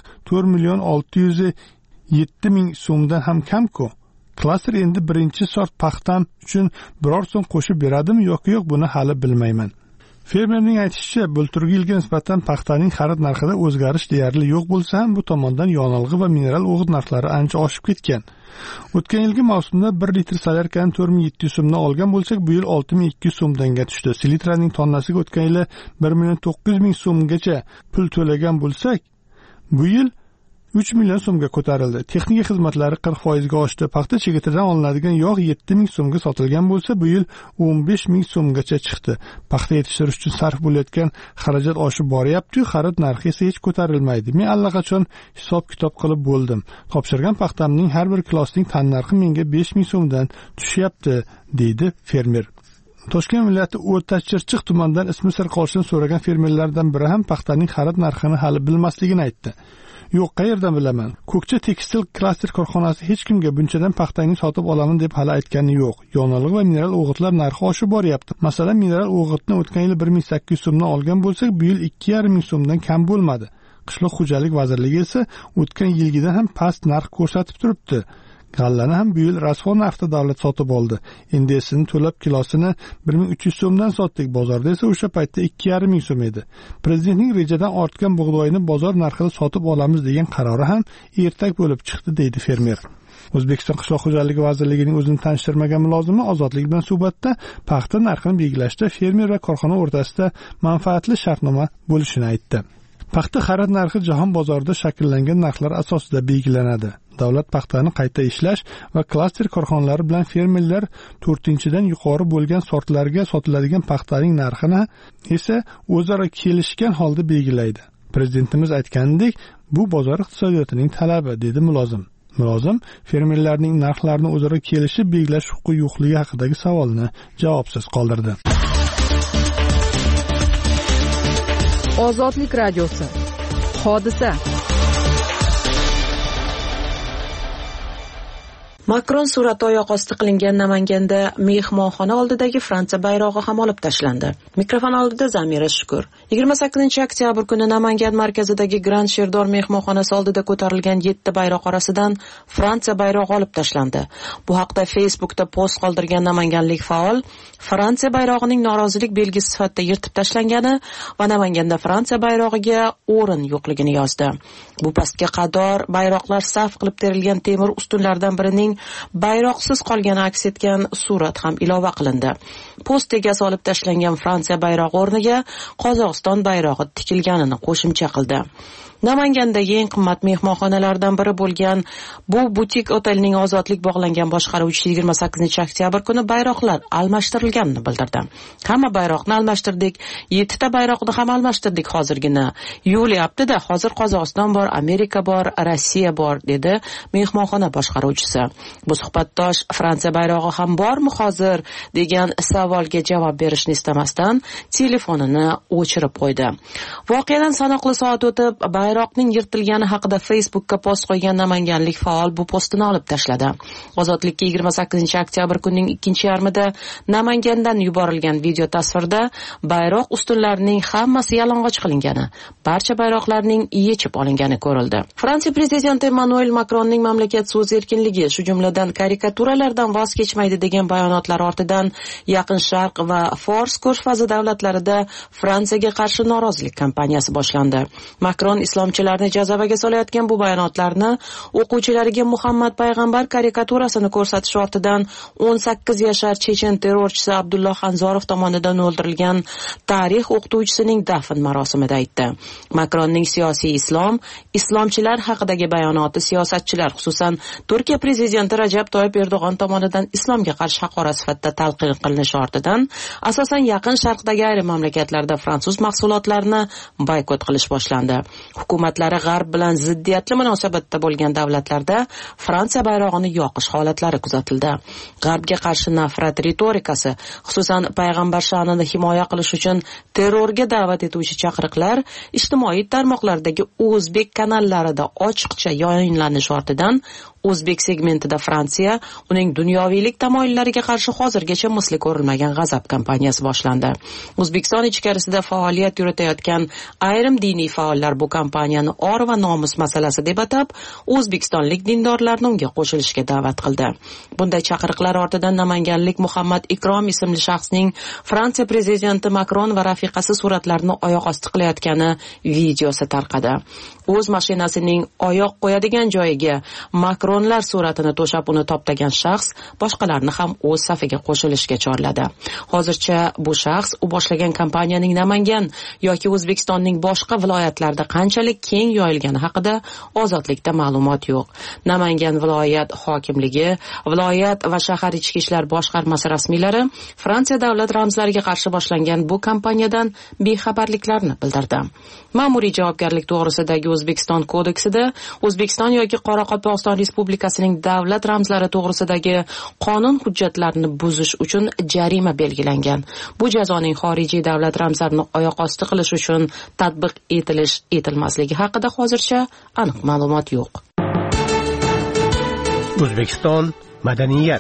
4,607,000 so'mdan ham kam-ku. Klaster endi 1-sort paxtam uchun biror so'm qo'shib beradimi yoki yo'q, buni hali bilmayman. Fermerning aytishicha, bulturgi yilga nisbatan paxtaning xarid narxida o'zgarish deyarli yo'q bo'lsa ham, bu tomondan yonilg'i va mineral o'g'it narxlari ancha oshib ketgan. O'tgan yilgi mavsumda 1 litr solyarkani 4,700 so'mdan olgan bo'lsak, bu yil 6,200 so'mdanga tushdi. Selitraning tonnasiga o'tgan yili 1,900,000 so'mgacha pul to'lagan bo'lsak, bu yil 3 million so'mga ko'tarildi. Texnika xizmatlari 40% ga oshdi. Paxta chigitidan olinadigan yog' 7,000 so'mga sotilgan bo'lsa, bu yil 15,000 so'mgacha chiqdi. Paxta yetishtirish uchun sarf bo'layotgan xarajat oshib boryapti-yu, xarid narxi esa hech ko'tarilmaydi. Men allaqachon hisob-kitob qilib bo'ldim. Topshirgan paxtamning har bir kilosining tan narxi menga 5,000 so'mdan tushyapti, deydi fermer. Toshkent viloyati O'tachirchiq tumanidan ismi sir qolishini so'ragan fermerlardan biri ham paxtaning xarid narxini hali bilmasligini aytdi. Yo'q, qayerdan bilaman? Ko'kcha tekstil klaster korxonasi hech kimga bunchadan paxtangni sotib olaman deb hali aytgani yo'q. Yonilg'i va mineral o'g'itlar narxi oshib boryapti. Masalan, mineral o'g'itni o'tgan yil 1800 so'mdan olgan bo'lsak, bu yil 2500 so'mdan kam bo'lmadi. Qishloq xo'jalik vazirligi esa o'tgan yilgidan ham past narx ko'rsatib turibdi. G'allani ham bu yil rasvo narxda davlat sotib oldi. Endi esini to'lab kilosini 1300 so'mdan sotdik. Bozorda esa o'sha paytda 2500 so'm edi. Prezidentning rejadan ortgan bug'doyni bozor narxida sotib olamiz degan qarori ham ertak bo'lib chiqdi, deydi fermer. O'zbekiston Qishloq xo'jaligi vazirligining o'zini tanishtirmagan mulozimi Ozodlik bilan suhbatda paxta narxini belgilashda fermer va korxona o'rtasida manfaatli shartnoma bo'lishini aytdi. Paxta xarid narxi jahon bozorida shakllangan narxlar asosida belgilanadi. Davlat paxtani qayta ishlash va klaster korxonalari bilan fermerlar 4-dan yuqori bo'lgan sortlarga sotiladigan paxtaning narxini esa o'zaro kelishgan holda belgilaydi. Prezidentimiz aytganidek, bu bozor iqtisodiyotining talabi, dedi mulozim. Mulozim fermerlarning narxlarini o'zaro kelishib belgilash huquqi yo'qligi haqidagi savolni javobsiz qoldirdi. Ozodlik radiosi. Hodisa. Makron surati oyoq osti qilingan Namanganda mehmonxona oldidagi Fransiya bayrog'i ham olib tashlandi. Mikrofon oldida Zamira Shukur. 28-oktyabr kuni Namangan markazidagi Grand Sherdor mehmonxonasi oldida ko'tarilgan 7 bayroq orasidan Fransiya bayrog'i olib tashlandi. Bu haqda Facebookda post qoldirgan namanganlik faol Fransiya bayrog'ining norozilik belgisi sifatida yirtib tashlangani va Namanganda Fransiya bayrog'iga o'rin yo'qligini yozdi. Bu pastga qadar bayroqlar saf qilib terilgan temir ustunlardan birining bayroqsiz qolgani aks etgan surat ham ilova qilindi. Post egasi olib tashlangan Fransiya bayrog'i o'rniga Qozog'iston bayrog'i tikilganini qo'shimcha qildi. Namangandagi eng qimmat mehmonxonalardan biri bo'lgan bu butik otelning Ozodlik bog'langan boshqaruvchisi 28-oktyabr kuni bayroqlar almashtirilganini bildirdi. Hamma bayroqni almashtirdik, 7 ta bayroqni ham almashtirdik hozirgina. Yo'lyapti-da, hozir Qozog'iston bor, Amerika bor, Rossiya bor, dedi mehmonxona boshqaruvchisi. Bu suhbatdosh Fransiya bayrog'i ham bormi hozir degan savolga javob berishni istamasdan telefonini o'chirib qo'ydi. Voqeadan sanoqli soat o'tib bayroqning yirtilgani haqida Facebookka post qo'ygan namanganlik faol bu postini olib tashladi. Ozodlikka 28-oktyabr kunning 2-yarmida Namangandan yuborilgan video tasvirda bayroq ustunlarining hammasi yalang'och qilingani, barcha bayroqlarning yechib olingani ko'rildi. Fransiya prezidenti Emmanuel Macronning mamlakat so'z erkinligi, shu jumladan karikaturalardan voz kechmaydi degan bayonotlari ortidan Yaqin Sharq va Fors ko'rfazi davlatlarida Fransiyaga qarshi norozilik kampaniyasi boshlandi. Macron islomchilarni jazobaga solayotgan bu bayonotlarni o'quvchilariga Muhammad payg'ambar karikaturasini ko'rsatish ortidan 18 yashar chechen terrorchisi Abdulloh Xanzorov tomonidan o'ldirilgan tarix o'qituvchisining dafn marosimida aytdi. Macronning siyosiy islom, islomchilar haqidagi bayonoti siyosatchilar, xususan Turkiya prezidenti Rajab Toyyib Erdo'g'on tomonidan islomga qarshi haqorat sifatida talqin qilinishi ortidan asosan Yaqin Sharqdagi ayrim mamlakatlarda fransuz mahsulotlarini boykot qilish boshlandi. Hukumatlari g'arb bilan ziddiyatli munosabatda bo'lgan davlatlarda Fransiya bayrog'ini yoqish holatlari kuzatildi. G'arbga qarshi nafrat ritorikasi, xususan payg'ambar sha'nini himoya qilish uchun terrorga da'vat etuvchi chaqiriqlar ijtimoiy tarmoqlardagi o'zbek kanallarida ochiqcha yayinlanish ortidan o'zbek segmentida Fransiya uning dunyoviylik tamoyillariga qarshi hozirgacha misli ko'rilmagan g'azab kampaniyasi boshlandi. O'zbekiston ichkarisida faoliyat yuritayotgan ayrim diniy faollar bu kampaniyani or va nomus masalasi deb atab, o'zbekistonlik dindorlarni unga qo'shilishga da'vat qildi. Bunday chaqiriqlar ortidan namanganlik Muhammad Ikrom ismli shaxsning Fransiya prezidenti Macron va rafiqasi suratlarini oyoq osti qilayotgani videosi tarqadi. O'z mashinasining oyoq qo'yadigan joyiga Macronlar suratini to'shab uni toptagan shaxs boshqalarni ham o'z safiga qo'shilishga chorladi. Hozircha bu shaxs u boshlagan kompaniyaning Namangan yoki O'zbekistonning boshqa viloyatlarida qanchalik keng yoyilgani haqida ozodlikda ma'lumot yo'q. Namangan viloyat hokimligi, viloyat va shahar ichki ishlar boshqarmasi rasmiylari Fransiya davlat ramzlariga qarshi boshlangan bu kampaniyadan bexabarliklarni bildirdi. Ma'muriy javobgarlik to'g'risidagi O'zbekiston kodeksida O'zbekiston yoki Qoraqalpog'iston Respublikasi Respublikasining davlat ramzlari to'g'risidagi qonun hujjatlarini buzish uchun jarima belgilangan. Bu jazoning xorijiy davlat ramzlarini oyoq osti qilish uchun tatbiq etilmasligi haqida hozircha aniq ma'lumot yo'q. O'zbekiston madaniyat.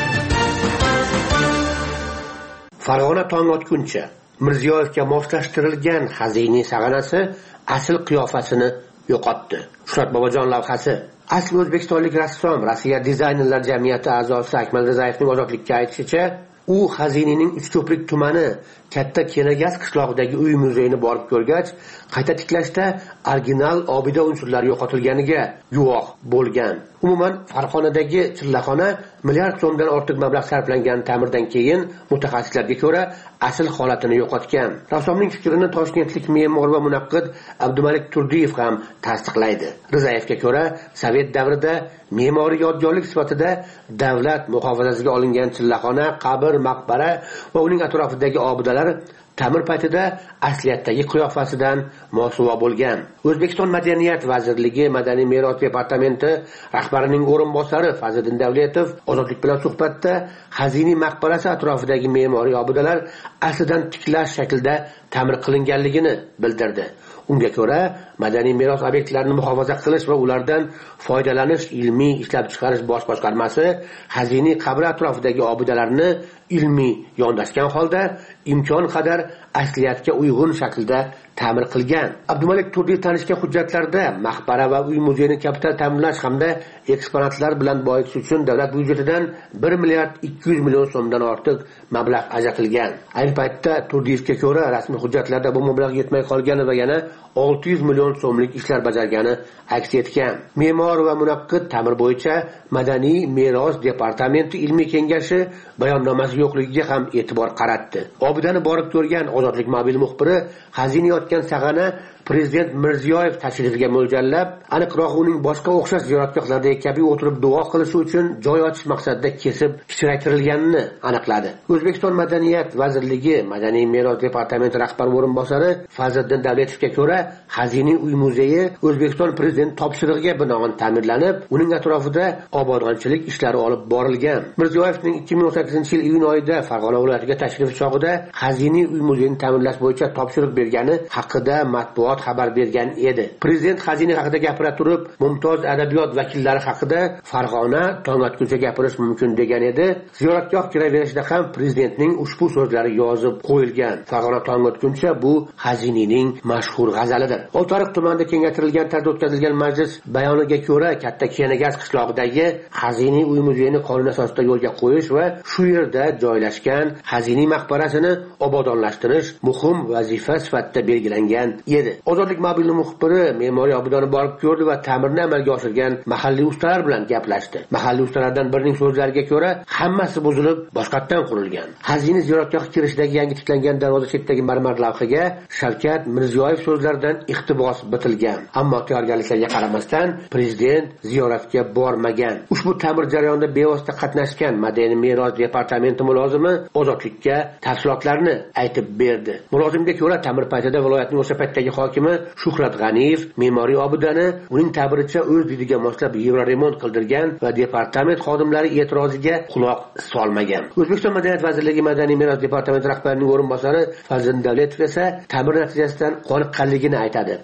Farg'ona tong otguncha Mirziyoyevga moslashtirilgan xaziniy sag'anasi asl qiyofasini yo'qotdi. Shuhrat Bobojon lavhasi. Asli o'zbekistonlik rassom, Rossiya dizaynerlar jamiyati a'zosi Akmal Rizayevning ozodlikka aytishicha, u xazinining Uchko'prik tumani Katta Kenagaz qishlog'idagi uy muzeyini borib ko'rgach, qayta tiklashda original obida unsurlari yo'qotilganiga guvoh bo'lgan. Umuman, Farg'onadagi chillaxona milliard so'mdan ortiq mablag' sarflangan ta'mirdan keyin mutaxassislarga ko'ra asl holatini yo'qotgan. Rassomning fikrini toshkentlik me'mor va munaqqid Abdumalik Turdiyev ham tasdiqlaydi. Rizayevga ko'ra, Sovet davrida me'moriy yodgorlik sifatida davlat muhofazasiga olingan chillaxona, qabr, maqbara va uning atrofidagi obidalar ta'mir paytida asliyatdagi qiyofasidan mosuvo bo'lgan. O'zbekiston Madaniyat vazirligi Madaniy meros departamenti rahbarining o'rinbosari Fazliddin Davletov Ozodlik bilan suhbatda xaziniy maqbarasi atrofidagi me'moriy obidalar aslidan tiklash shaklda ta'mir qilinganligini bildirdi. Unga ko'ra, madaniy meros obyektlarini muhofaza qilish va ulardan foydalanish ilmiy ishlab chiqarish bosh boshqarmasi xaziniy qabr atrofidagi obidalarni ilmiy yondashgan holda imkon qadar asliyatga uyg'un shaklda ta'mir qilgan. Abdumalik Turdiyev tanishgan hujjatlarda maqbara va uy muzeyini kapital ta'mirlash hamda eksponatlar bilan boyitish uchun davlat byudjetidan 1 milliard 200 million so'mdan ortiq mablag' ajratilgan. Ayni paytda Turdiyevga ko'ra rasmiy hujjatlarda bu mablag' yetmay qolgani va yana 600 million so'mlik ishlar bajargani aks etgan. Me'mor va munaqqid ta'mir bo'yicha Madaniy meros departamenti ilmiy kengashi bayonnomasi yo'qligiga ham e'tibor qaratdi. Obidani borib ko'rgan Ozodlik mobil muxbiri xazina yotgan sag'ana Prezident Mirziyoyev tashrifiga mo'ljallab, aniqroq uning boshqa o'xshash ziyoratgohlardagi kabi o'tirib duo qilishi uchun joy ochish maqsadida kesib kichraytirilganini aniqladi. O'zbekiston Madaniyat vazirligi Madaniy meros departamenti rahbar o'rinbosari Fazliddin Davletovga ko'ra, xaziniy uy muzeyi O'zbekiston prezidenti topshirig'iga binoan ta'mirlanib, uning atrofida obodonchilik ishlari olib borilgan. Mirziyoyevning 2018-yil iyun oyida Farg'ona viloyatiga tashrifi chog'ida xaziniy uy muzeyini ta'mirlash bo'yicha topshiriq bergani haqida matbuot xabar bergan edi. Prezident xazina haqida gapira turib, mumtoz adabiyot vakillari haqida Farg'ona tong otguncha gapirish mumkin degan edi. Ziyoratgoh kiraverishida ham prezidentning ushbu so'zlari yozib qo'yilgan. Farg'ona tong otguncha bu xazinining mashhur g'azalidir. Oltiariq tumanida kengaytirilgan tarzda o'tkazilgan majlis bayoniga ko'ra, Katta Kenagaz qishlog'idagi xaziniy uy muzeyini qonun asosida yo'lga qo'yish va shu yerda joylashgan xaziniy maqbarasini obodonlashtirish muhim vazifa sifatida belgilangan edi. Ozodlik mobil muxbiri me'moriy obidani borib ko'rdi va ta'mirni amalga oshirgan mahalliy ustalar bilan gaplashdi. Mahalliy ustalardan birining so'zlariga ko'ra, hammasi buzilib, boshqatdan qurilgan. Xazina ziyoratgohi kirishidagi yangi tiklangan darvoza chetidagi marmar lavhaga Shavkat Mirziyoyev so'zlaridan iqtibos bitilgan. Ammo tayyorgarliklarga qaramasdan prezident ziyoratga bormagan. Ushbu ta'mir jarayonida bevosita qatnashgan Madaniy meros departamenti mulozimi Ozodlikka tafsilotlarni aytib berdi. Mulozimga ko'ra, ta'mir paytida viloyatning o'sha paytdagi hokimi Shuhrat G'aniyev me'moriy obidani uning ta'biricha o'z didiga moslab yevroremont qildirgan va departament xodimlari e'tiroziga quloq solmagan. O'zbekiston Madaniyat vazirligi Madaniy meros departamenti rahbarining o'rinbosari Fazliddin Davletov esa ta'mir natijasidan qoniqqanligini aytadi.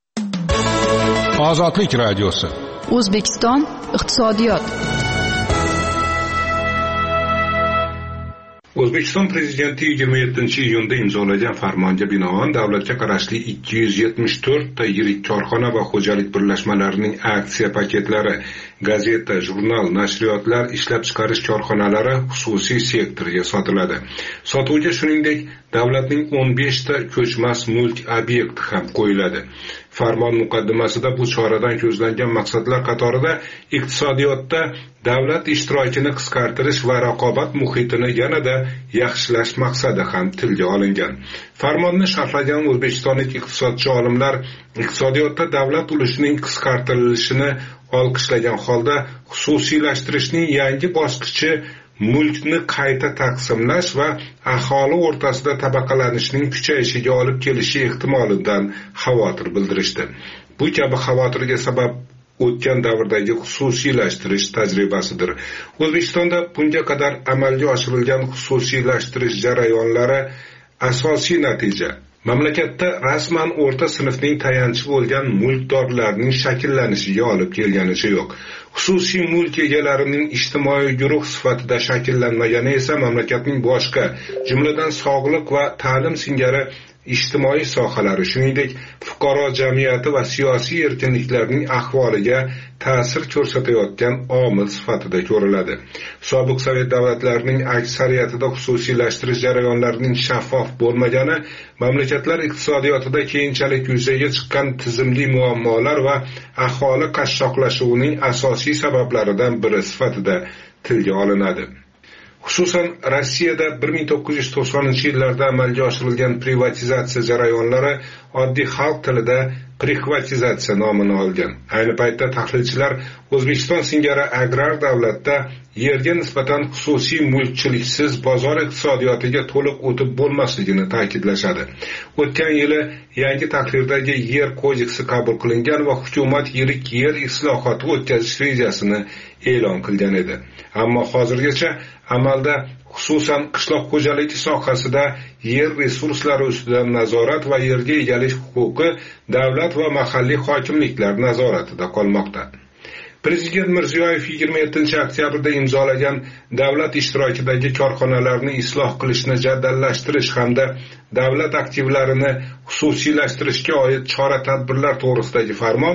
Ozodlik radiosi. O'zbekiston iqtisodiyot. O'zbekiston prezidenti 27-iyunda imzolagan farmonga binoan davlatga qarashli 274 ta yirik korxona va xo'jalik birlashmalarining aksiya paketlari, gazeta, jurnal, nashriyotlar, ishlab chiqarish korxonalari xususiy sektorga sotiladi. Sotuvga shuningdek davlatning 15 ta ko'chmas mulk obyekti ham qo'yiladi. Farmon muqaddimasida bu choradan ko'zlangan maqsadlar qatorida iqtisodiyotda davlat ishtirokini qisqartirish va raqobat muhitini yanada yaxshilash maqsadi ham tilga olingan. Farmonni sharhlagan o'zbekistonlik iqtisodchi olimlar iqtisodiyotda davlat ulushining qisqartirilishini olqishlagan holda xususiylashtirishning yangi bosqichi mulkni qayta taqsimlash va aholi o'rtasida tabaqalanishning kuchayishiga olib kelishi ehtimolidan xavotir bildirishdi. Bu kabi xavotirga sabab o'tgan davrdagi xususiylashtirish tajribasidir. O'zbekistonda bunga qadar amalga oshirilgan xususiylashtirish jarayonlari asosiy natija mamlakatda rasman o'rta sinfning tayanchi bo'lgan mulkdorlarning shakllanishiga olib kelganicha yo'q. Xususiy mulk egalarining ijtimoiy guruh sifatida shakllanmagani esa mamlakatning boshqa, jumladan sog'liq va ta'lim singari ijtimoiy sohalari, shuningdek fuqaro jamiyati va siyosiy erkinliklarning ahvoliga ta'sir ko'rsatayotgan omil sifatida ko'riladi. Sobiq Sovet davlatlarining aksariyatida xususiylashtirish jarayonlarining shaffof bo'lmagani mamlakatlar iqtisodiyotida keyinchalik yuzaga chiqqan tizimli muammolar va aholi qashshoqlashuvining asosiy sabablaridan biri sifatida tilga olinadi. Xususan Rossiyada 1990-yillarda amalga oshirilgan privatizatsiya jarayonlari oddiy xalq tilida prixvatizatsiya nomini olgan. Ayni paytda tahlilchilar O'zbekiston singari agrar davlatda yerga nisbatan xususiy mulkchiliksiz bozor iqtisodiyotiga to'liq o'tib bo'lmasligini ta'kidlashadi. O'tgan yili yangi tahrirdagi yer kodeksi qabul qilingan va hukumat yirik yer islohoti o'tkazish rejasini e'lon qilgan edi. Ammo hozirgacha amalda xususan qishloq xo'jaligi sohasida yer resurslari ustidan nazorat va yerga egalik huquqi davlat va mahalliy hokimliklar nazoratida qolmoqda. Prezident Mirziyoyev 27-oktyabrda imzolagan davlat ishtirokidagi korxonalarni isloh qilishni jadallashtirish hamda davlat aktivlarini xususiylashtirishga oid chora-tadbirlar to'g'risidagi farmon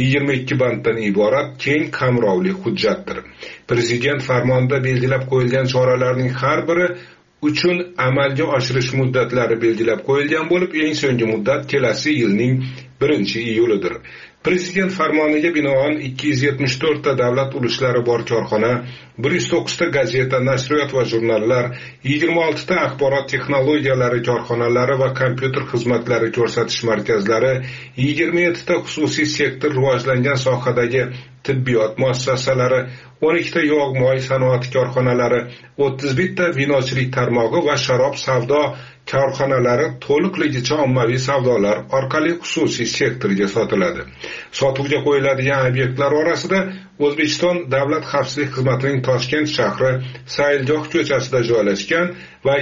22 banddan iborat keng qamrovli hujjatdir. Prezident farmonida belgilab qo'yilgan choralarning har biri uchun amalga oshirish muddatlari belgilab qo'yilgan bo'lib, eng so'nggi muddat kelasi yilning 1-iyulidir. Prezident farmoniga binoan 274 ta davlat ulushlari bor korxona, 109 ta gazeta, nashriyot va jurnallar, 26 ta axborot texnologiyalari korxonalari va kompyuter xizmatlari ko'rsatish markazlari, 27 ta xususiy sektor rivojlangan sohadagi tibbiyot muassasalari, 12 ta yog' moy sanoati korxonalari, 31 ta vinochilik tarmog'i va sharob savdo korxonalari to'liqligicha ommaviy savdolar orqali xususiy sektorga sotiladi. Sotuvga qo'yiladigan obyektlar orasida O'zbekiston Davlat xavfsizlik xizmatining Toshkent shahri Sayilgoh ko'chasida joylashgan va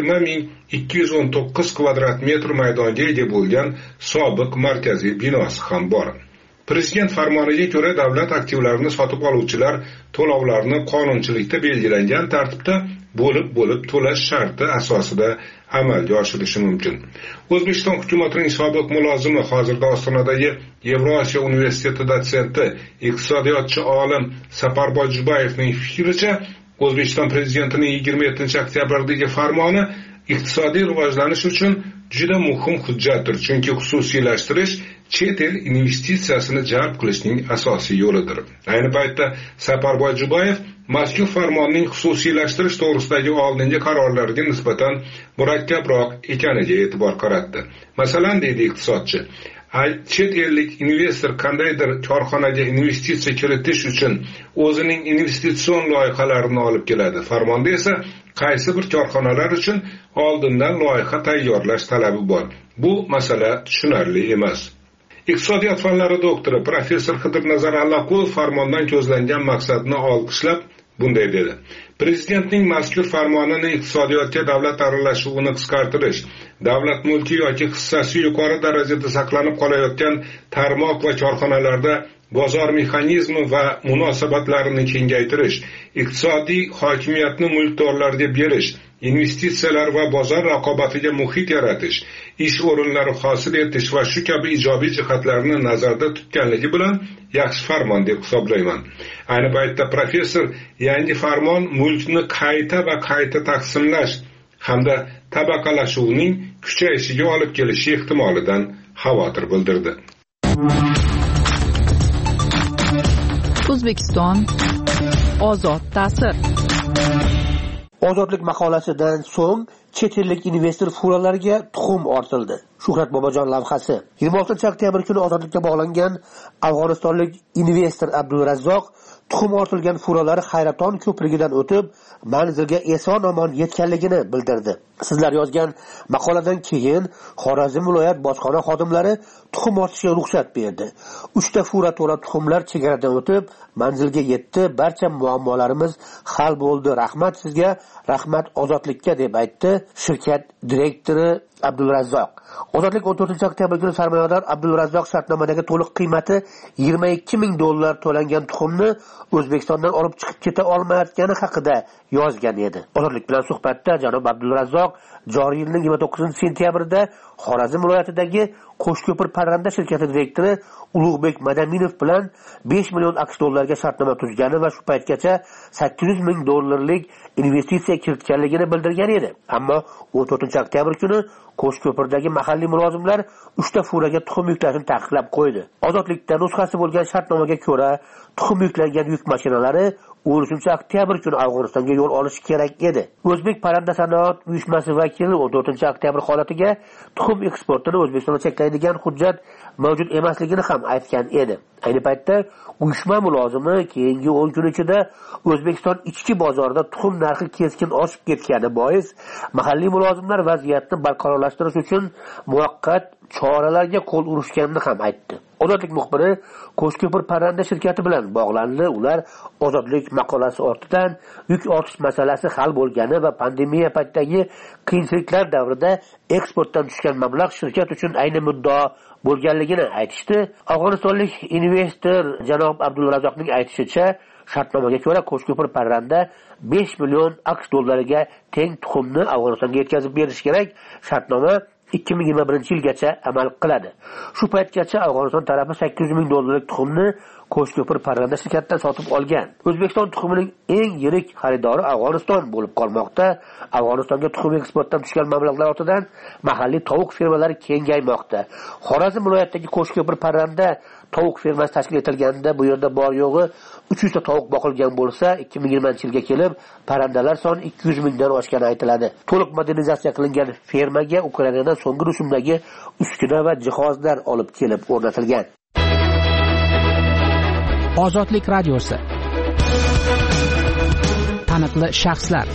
20.219 kvadrat metr maydonga ega bo'lgan sobiq markaziy binosi ham bor. Prezident farmoniga ko'ra davlat aktivlarini sotib oluvchilar to'lovlarni qonunchilikda belgilangan tartibda bo'lib to'lash sharti asosida amalga oshirishi mumkin. O'zbekiston hukumatining sobiq mulozimi, hozirda Ostonadagi Yevrosiyo universiteti dotsenti, iqtisodiyotchi olim Saparboy Jubayevning fikricha, O'zbekiston prezidentining 27-oktyabrdagi farmoni iqtisodiy rivojlanish uchun juda muhim hujjatdir, chunki xususiylashtirish chet el investitsiyasini jalb qilishning asosiy yo'lidir. Ayni paytda Saparboy Jubayev mazkur farmonning xususiylashtirish to'g'risidagi oldingi qarorlarga nisbatan murakkabroq ekaniga e'tibor qaratdi. Masalan, deydi iqtisodchi, chet ellik investor qandaydir korxonaga investitsiya kiritish uchun o'zining investitsion loyihalarini olib keladi. Farmonda esa qaysi bir korxonalar uchun oldindan loyiha tayyorlash talabi bor. Bu masala tushunarli emas. Iqtisodiyot fanlari doktori professor Xidirnazar Allaqulov farmondan ko'zlangan maqsadni olqishlab bunday dedi: Prezidentning mazkur farmonini iqtisodiyotga davlat aralashuvini qisqartirish, davlat mulki yoki hissasi yuqori darajada saqlanib qolayotgan tarmoq va korxonalarda bozor mexanizmi va munosabatlarini kengaytirish, iqtisodiy hokimiyatni mulkdorlarga berish, investitsiyalar va bozor raqobatiga muhit yaratish, ish o'rinlari hosil etish va shu kabi ijobiy jihatlarni nazarda tutganligi bilan yaxshi farmon deb hisoblayman. Ayni paytda professor yangi farmon mulkni qayta taqsimlash hamda tabaqalashuvning kuchayishiga olib kelishi ehtimolidan xavotir bildirdi. O'zbekiston ozod ta'sir. Ozodlik maqolasidan so'ng chet ellik investor fuqarolarga tuxum ortildi. Shuhrat Bobojon lavhasi. 26-oktyabr kuni ozodlikka bog'langan afg'onistonlik investor Abdulrazzoq tuxum ortilgan fuqarolar Hayraton ko'prigidan o'tib manzilga eson-omon yetganligini bildirdi. Sizlar yozgan maqoladan keyin Xorazm viloyat bojxona xodimlari tuxum ortishga ruxsat berdi. 3 ta fura to'la tuxumlar chegaradan o'tib, manzilga yetdi. Barcha muammolarimiz hal bo'ldi. Rahmat sizga, rahmat ozodlikka deb aytdi shirkat direktori Abdulrazzoq. Ozodlik 14-oktyabr kuni sarmoyador Abdulrazzoq shartnomadagi to'liq qiymati $22,000 to'langan tuxumni O'zbekistondan olib chiqib keta olmayotgani haqida yozgan edi. Ozodlik bilan suhbatda janob Abdulrazzoq joriy yilning 29-sentyabrda Xorazm viloyatidagi Qo'shko'pir parranda shirkati direktori Ulug'bek Madaminov bilan $5 million AQSh shartnoma tuzgani va shu paytgacha $800,000 investitsiya kiritganligini bildirgan edi. Ammo 14-oktyabr kuni Qo'shko'pirdagi mahalliy mulozimlar 3 ta furaga tuxum yuklashni taqiqlab qo'ydi. Ozodlikda nusxasi bo'lgan shartnomaga ko'ra tuxum yuklangan yuk mashinalari 13-oktyabr kuni Afg'onistonga yo'l olishi kerak edi. O'zbek parranda sanoat uyushmasi vakili 14-oktyabr holatiga tuxum eksportini O'zbekistonga cheklaydigan hujjat mavjud emasligini ham aytgan edi. Ayni paytda uyushma mulozimi keyingi 10 kun ichida O'zbekiston ichki bozorida tuxum narxi keskin oshib ketgani bois mahalliy mulozimlar vaziyatni barqarorlashtirish uchun muvaqqat choralarga qo'l urishganini ham aytdi. Ozodlik muxbiri Qo'shko'pir parranda shirkati bilan bog'landi. Ular Ozodlik maqolasi ortidan yuk ortish masalasi hal bo'lgani va pandemiya paytidagi qiyinchiliklar davrida eksportdan tushgan mablag' shirkat uchun ayni muddao bo'lganligini aytishdi. Afg'onistonlik investor janob Abdulrazzoqning aytishicha, shartnomaga ko'ra Qo'shko'pir parranda $5 million AQSh teng tuxumni Afg'onistonga yetkazib berish kerak. Shartnoma 2021-yilgacha amal qiladi. Shu paytgacha Afg'oniston tarafi $800,000 tuxumni Qo'shko'pir parranda shirkatidan sotib olgan. O'zbekiston tuxumining eng yirik xaridori Afg'oniston bo'lib qolmoqda. Afg'onistonga tuxum eksportdan tushgan mablag'lar ortidan mahalliy tovuq fermalari kengaymoqda. Xorazm viloyatidagi Qo'shko'pir parranda tovuq fermasi tashkil etilganda bu yerda bor yo'g'i 300 ta tovuq boqilgan bo'lsa, 2020-yilga kelib parrandalar soni 200 mingdan oshgani aytiladi. To'liq modernizatsiya qilingan fermaga Ukrainadan so'nggi rusumdagi uskuna va jihozlar olib kelib o'rnatilgan. Ozodlik radiosi. Taniqli shaxslar.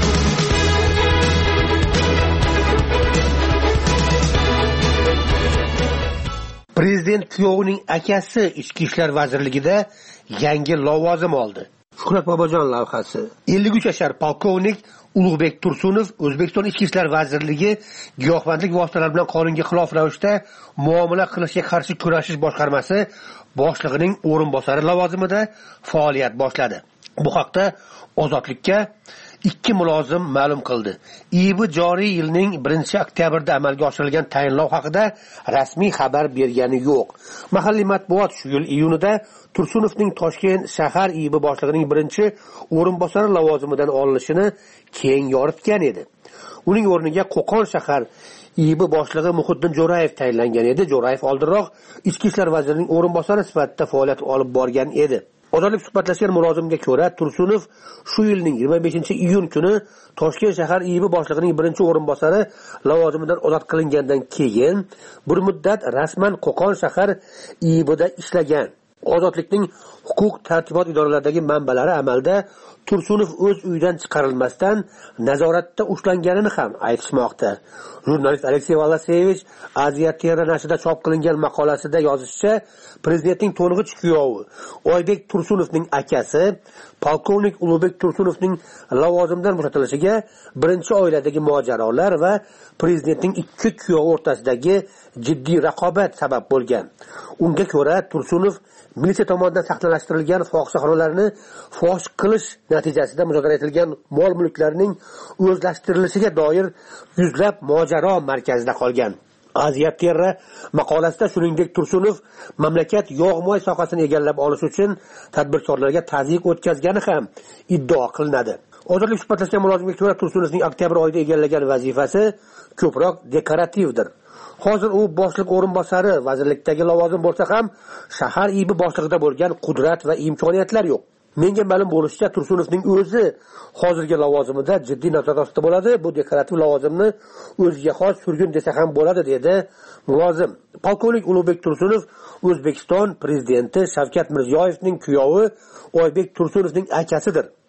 Prezident kuyovining akasi Ichki ishlar vazirligida yangi lavozim oldi. Shuhrat Bobojon lavhasi. 53 yashar polkovnik Ulug'bek Tursunov O'zbekiston Ichki ishlar vazirligi giyohvandlik vositalari bilan qonunga xilof ravishda muomala qilishga qarshi kurashish boshqarmasi boshlig'ining o'rinbosari lavozimida faoliyat boshladi. Bu haqda Ozodlikka 2 mulozim ma'lum qildi. IIB joriy yilning 1-oktyabrda amalga oshirilgan tayinlov haqida rasmiy xabar bergani yo'q. Mahalliy matbuot shu yil iyunida Tursunovning Toshkent shahar IIB boshlig'ining birinchi o'rinbosari lavozimidan olinishini keng yoritgan edi. Uning o'rniga Qo'qon shahar IIB boshlig'i Muhiddin Jo'rayev tayinlangan edi. Jo'rayev oldinroq Ichki ishlar vazirining o'rinbosari sifatida faoliyat olib borgan edi. Ozodlik suhbatlashgan mulozimga ko'ra, Tursunov shu yilning 25-iyun kuni Toshkent shahar IIB boshlig'ining birinchi o'rinbosari lavozimidan ozod qilingandan keyin bir muddat rasman Qo'qon shahar IIBda ishlagan. Ozodlikning huquq tartibot idoralaridagi manbalari amalda Tursunov o'z uyidan chiqarilmasdan nazoratda ushlanganini ham aytishmoqda. Jurnalist Aleksey Valasevich Aziya Terra nashrida chop qilingan maqolasida yozishicha, prezidentning to'ng'ich kuyovi Oybek Tursunovning akasi polkovnik Ulug'bek Tursunovning lavozimdan bo'shatilishiga birinchi oiladagi mojarolar va prezidentning ikki kuyovi o'rtasidagi jiddiy raqobat sabab bo'lgan. Unga ko'ra, Tursunov militsiya tomonidan saqlanishtirilgan fohishaxonalarni fosh qilish natijasida muzokara etilgan mol-mulklarning o'zlashtirilishiga doir yuzlab mojaro markazida qolgan. Aziya Terra maqolasida shuningdek Tursunov mamlakat yog'-moy sohasini egallab olish uchun tadbirkorlarga tazyiq o'tkazgani ham iddao qilinadi. Ozodlik suhbatlashgan mulozimga ko'ra, Tursunovning oktyabr oyida egallagan vazifasi ko'proq dekorativdir. Hozir u boshliq o'rinbosari vazirlikdagi lavozim bo'lsa ham, shahar IIB boshlig'ida bo'lgan qudrat va imkoniyatlar yo'q. Menga ma'lum bo'lishicha, Tursunovning o'zi hozirgi lavozimida jiddiy nazorat ostida bo'ladi. Bu dekorativ lavozimni o'ziga xos surgun desa ham bo'ladi, dedi mulozim. Polkovnik Ulug'bek Tursunov O'zbekiston prezidenti Shavkat Mirziyoyevning kuyovi Oybek Tursunovning akasidir.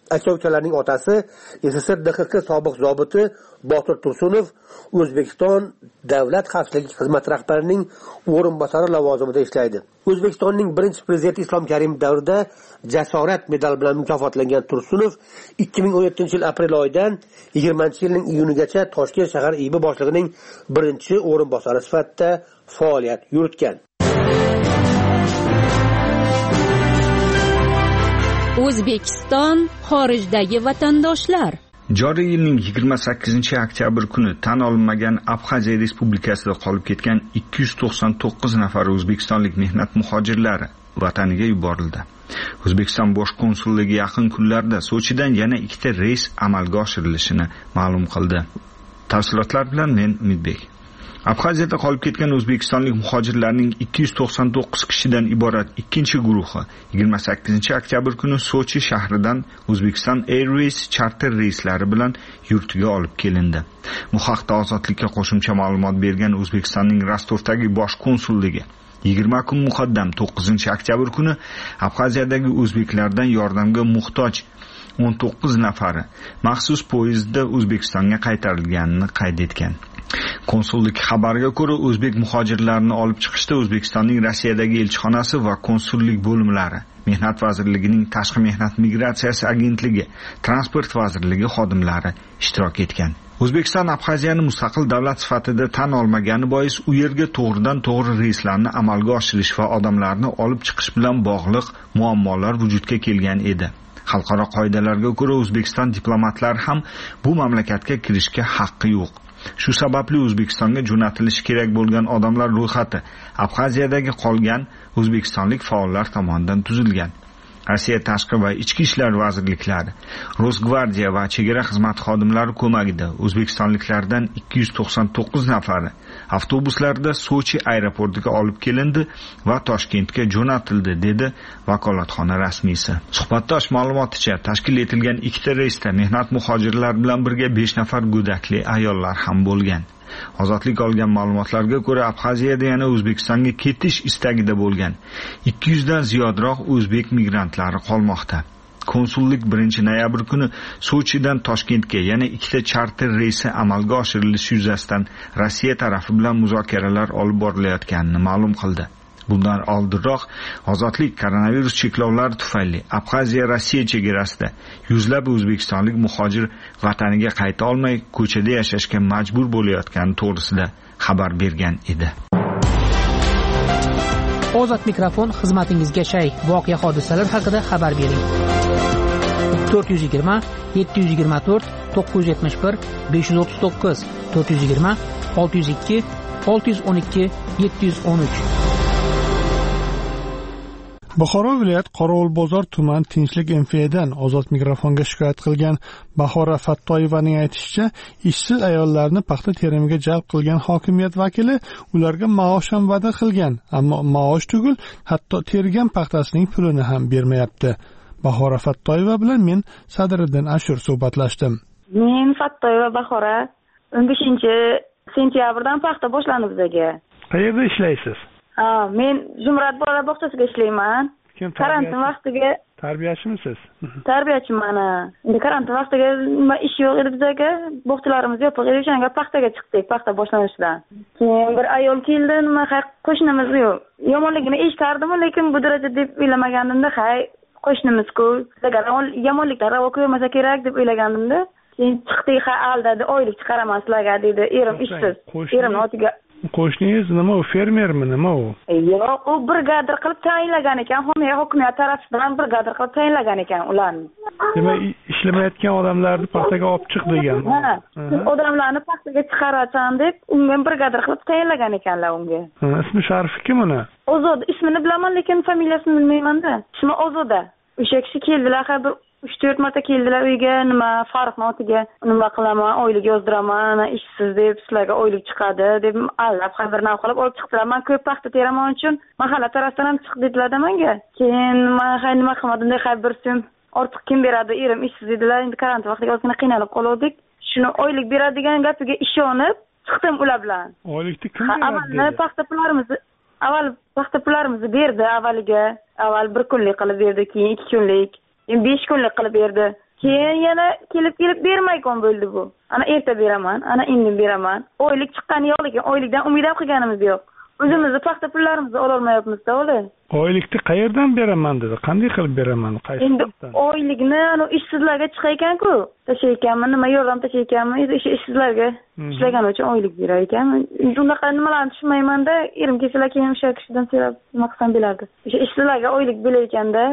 aka-ukalarning otasi SSR DXK sobiq zobiti Botir Tursunov O'zbekiston Davlat xavfsizlik xizmati rahbarining o'rinbosari lavozimida ishlaydi. O'zbekistonning birinchi prezidenti Islom Karimov davrida jasorat medali bilan mukofotlangan Tursunov 2017-yil aprel oyidan 20-yilning iyunigacha Toshkent shahar IIB boshlig'ining birinchi o'rinbosari sifatida faoliyat yuritgan. O'zbekiston xorijdagi vatandoshlar. Joriy yilning 28-oktyabr kuni tan olinmagan Abxaziya Respublikasida qolib ketgan 299 nafar o'zbekistonlik mehnat muhojirlari vataniga yuborildi. O'zbekiston bosh konsulligi yaqin kunlarda Sochidan yana 2 reys amalga oshirilishini ma'lum qildi. Tafsilotlar bilan men Umidbek. Abxaziyada qolib ketgan o'zbekistonlik muhojirlarning 299 kishidan iborat ikkinchi guruhi 28-oktyabr kuni Sochi shahridan Uzbekistan Airways charter reyslari bilan yurtiga olib kelindi. Bu haqda Ozodlikka qo'shimcha ma'lumot bergan O'zbekistonning Rostovdagi bosh konsulligi 20 kun muqaddam 9-oktyabr kuni Abxaziyadagi o'zbeklardan yordamga muhtoj 19 nafari maxsus poyezdda O'zbekistonga qaytarilganini qayd etgan. Konsullik xabariga ko'ra, o'zbek muhojirlarini olib chiqishda O'zbekistonning Rossiyadagi elchixonasi va konsullik bo'limlari, Mehnat vazirligining Tashqi mehnat migratsiyasi agentligi, Transport vazirligi xodimlari ishtirok etgan. O'zbekiston Abxaziyani mustaqil davlat sifatida tan olmagani bois u yerga to'g'ridan-to'g'ri reyslarni amalga oshirish va odamlarni olib chiqish bilan bog'liq muammolar vujudga kelgan edi. Xalqaro qoidalarga ko'ra, O'zbekiston diplomatlari ham bu mamlakatga kirishga haqqi yo'q. Shu sababli O'zbekistonga jo'natilishi kerak bo'lgan odamlar ro'yxati Abxaziyadagi qolgan o'zbekistonlik faollar tomonidan tuzilgan. Rossiya tashqi va ichki ishlar vazirliklari, Rosgvardiya va chegara xizmati xodimlari ko'magida o'zbekistonliklardan 299 nafari avtobuslarda Sochi aeroportiga olib kelindi va Toshkentga jo'natildi, dedi vakolatxona rasmiysi. Suhbatdosh ma'lumoticha, tashkil etilgan 2 reysda mehnat muhojirlar bilan birga 5 nafar go'dakli ayollar ham bo'lgan. Ozodlik olgan ma'lumotlarga ko'ra, Abxaziyada yana O'zbekistonga ketish istagida bo'lgan 200 dan ziyodroq o'zbek migrantlari qolmoqda. Konsullik 1-noyabr kuni Sochidan Toshkentga yana 2 charter reysi amalga oshirilishi yuzasidan Rossiya tarafi bilan muzokaralar olib borilayotganini ma'lum qildi. Bundan oldinroq Ozodlik koronavirus cheklovlari tufayli Abxaziya Rossiya chegarasida yuzlab o'zbekistonlik muhojir vataniga qayta olmay ko'chada yashashga majbur bo'layotgani to'g'risida xabar bergan edi. Ozod mikrofon xizmatingizga shay. Voqea hodisalar haqida xabar bering. 420 724 971 539 420 602 612 713. Buxoro viloyat Qorovulbozor tuman Tinchlik MFdan Ozod mikrofonga shikoyat qilgan Bahora Fattoyevaning aytishicha, ishsiz ayollarni paxta terimiga jalb qilgan hokimiyat vakili ularga maosh ham va'da qilgan, ammo maosh tugul hatto tergan paxtasining pulini ham bermayapti. Bahora Fattoyeva bilan men Sadriddin Ashur suhbatlashdim. Men Fattoyeva Bahora, 15-sentyabrdan paxta boshlandi bizga. Qayerda ishlaysiz? Men Zumrad bola bog'chasida ishlayman. Karantin vaqtiga tarbiyachimisiz? Tarbiyachiman. Endi karantin vaqtiga nima ish yo'q edi bizga. Bog'chalarimiz yopiq edi, o'shanga paxtaga chiqdik, paxta boshlanishidan. Keyin bir ayol keldi, nima qo'shnimiz yo'q. Yomonligini eshitardim, lekin bu daraja deb o'ylamagandimda, qo'shnimiz-ku, yomonliklar ravo ko'rmasa kerak deb o'ylagandimda. Keyin chiqdik, aldadi, oylik chiqaraman sizlarga dedi. Erim ishsiz. Erimning otiga qo'shningiz nima, u fermermi, nima u? Yo'q, u brigadir qilib tayinlagan ekan, hokimiyat tarafidan brigadir qilib tayinlagan ekan ularni. Demak, ishlamayotgan odamlarni paxtaga olib chiq degan. Odamlarni paxtaga chiqarasan deb unga brigadir qilib tayinlagan ekanlar unga. Ismi sharifi kim uni? Ozod, ismini bilaman, lekin familiyasini bilmayman-da. Ismi Ozoda. O'sha kishi keldilar, 3-4 marta keldilar uyga, nima Farruxning otiga nima qilaman, oylik yozdiraman, ishsiz deb sizlarga oylik chiqadi deb allab xabarni qilib olib chiqdilar. Men ko'p paxta teraman uchun mahalla tarafidan ham chiq dedilar-da menga. Keyin men nima qilmadim, bir so'm ortiq kim beradi, erim ishsiz dedilar. Endi karantin vaqtiga ozgina qiynalib qoldik. Shuni oylik beradigan gapiga ishonib chiqdim ular bilan. Oylikni kim beradi? Avval paxta pullarimizni berdi avvaliga. Avval 1 kunlik qilib berdi, keyin 2 kunlik, keyin 5 kunlik qilib berdi. keyin yana kelib bermay qolgan bo'ldi bu. Ana erta beraman, ana endi beraman. Oylik chiqqani yo'q, lekin oylikdan umid ham qilganimiz yo'q. O'zimizni paxta pullarimizni ola olmayapmiz-da, o'zi. Oylikni qayerdan beraman dedi. Qanday qilib beraman? Qaysi endi oylikni ishsizlarga chiqaykan-ku. Tashaykanmi, nima yordam tashaykanmi, ishsizlarga ishlagan uchun oylik berar ekanman. Unaqa nimalarni tushunmayman-da, erim kelsalar keyin o'sha kishidan so'rab nima qilsam bilardi. O'sha ishsizlarga oylik berar ekanda.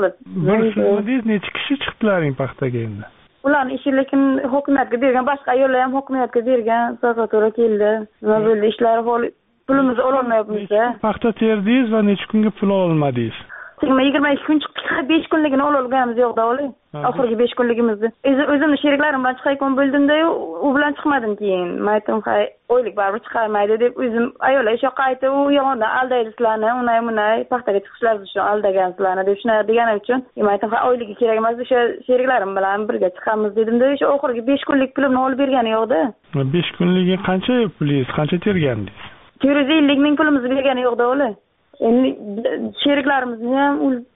Necha kishi chiqdilaring paxtaga endi? Ularni ishi lekin hokimiyatga bergan, boshqa ayollar ham hokimiyatga bergan, prokuratura keldi. Nima bo'ldi, ishlari pulimizni ololmayapmiz-da. Paxta terdingiz va necha kunga pul olmadingiz? 22 kun chiqdik, 5 kunligini ololganimiz yo'q-da, o'li. Oxirgi 5 kunligimizni. O'zimni sheriklarim bilan chiqayotgan bo'ldim-da, u bilan chiqmadim keyin. Men aytdim, oylik baribir chiqarmaydi deb, o'zim ayollar o'sha qayta u yolg'ondan aldaydi sizlarni, unay paxtaga chiqishlaringiz uchun aldagan sizlarni deb shunday deganim uchun, men aytdim, oyligi kerak emas, o'sha sheriklarim bilan birga chiqamiz dedim-da, o'sha oxirgi 5 kunlik pulimni olib bergani yo'q-da. 5 kunligi qancha pulingiz, qancha tergandingiz? 450 ming pulimizni bergani yo'q-da, o'li. Endi sheriklarimizni ham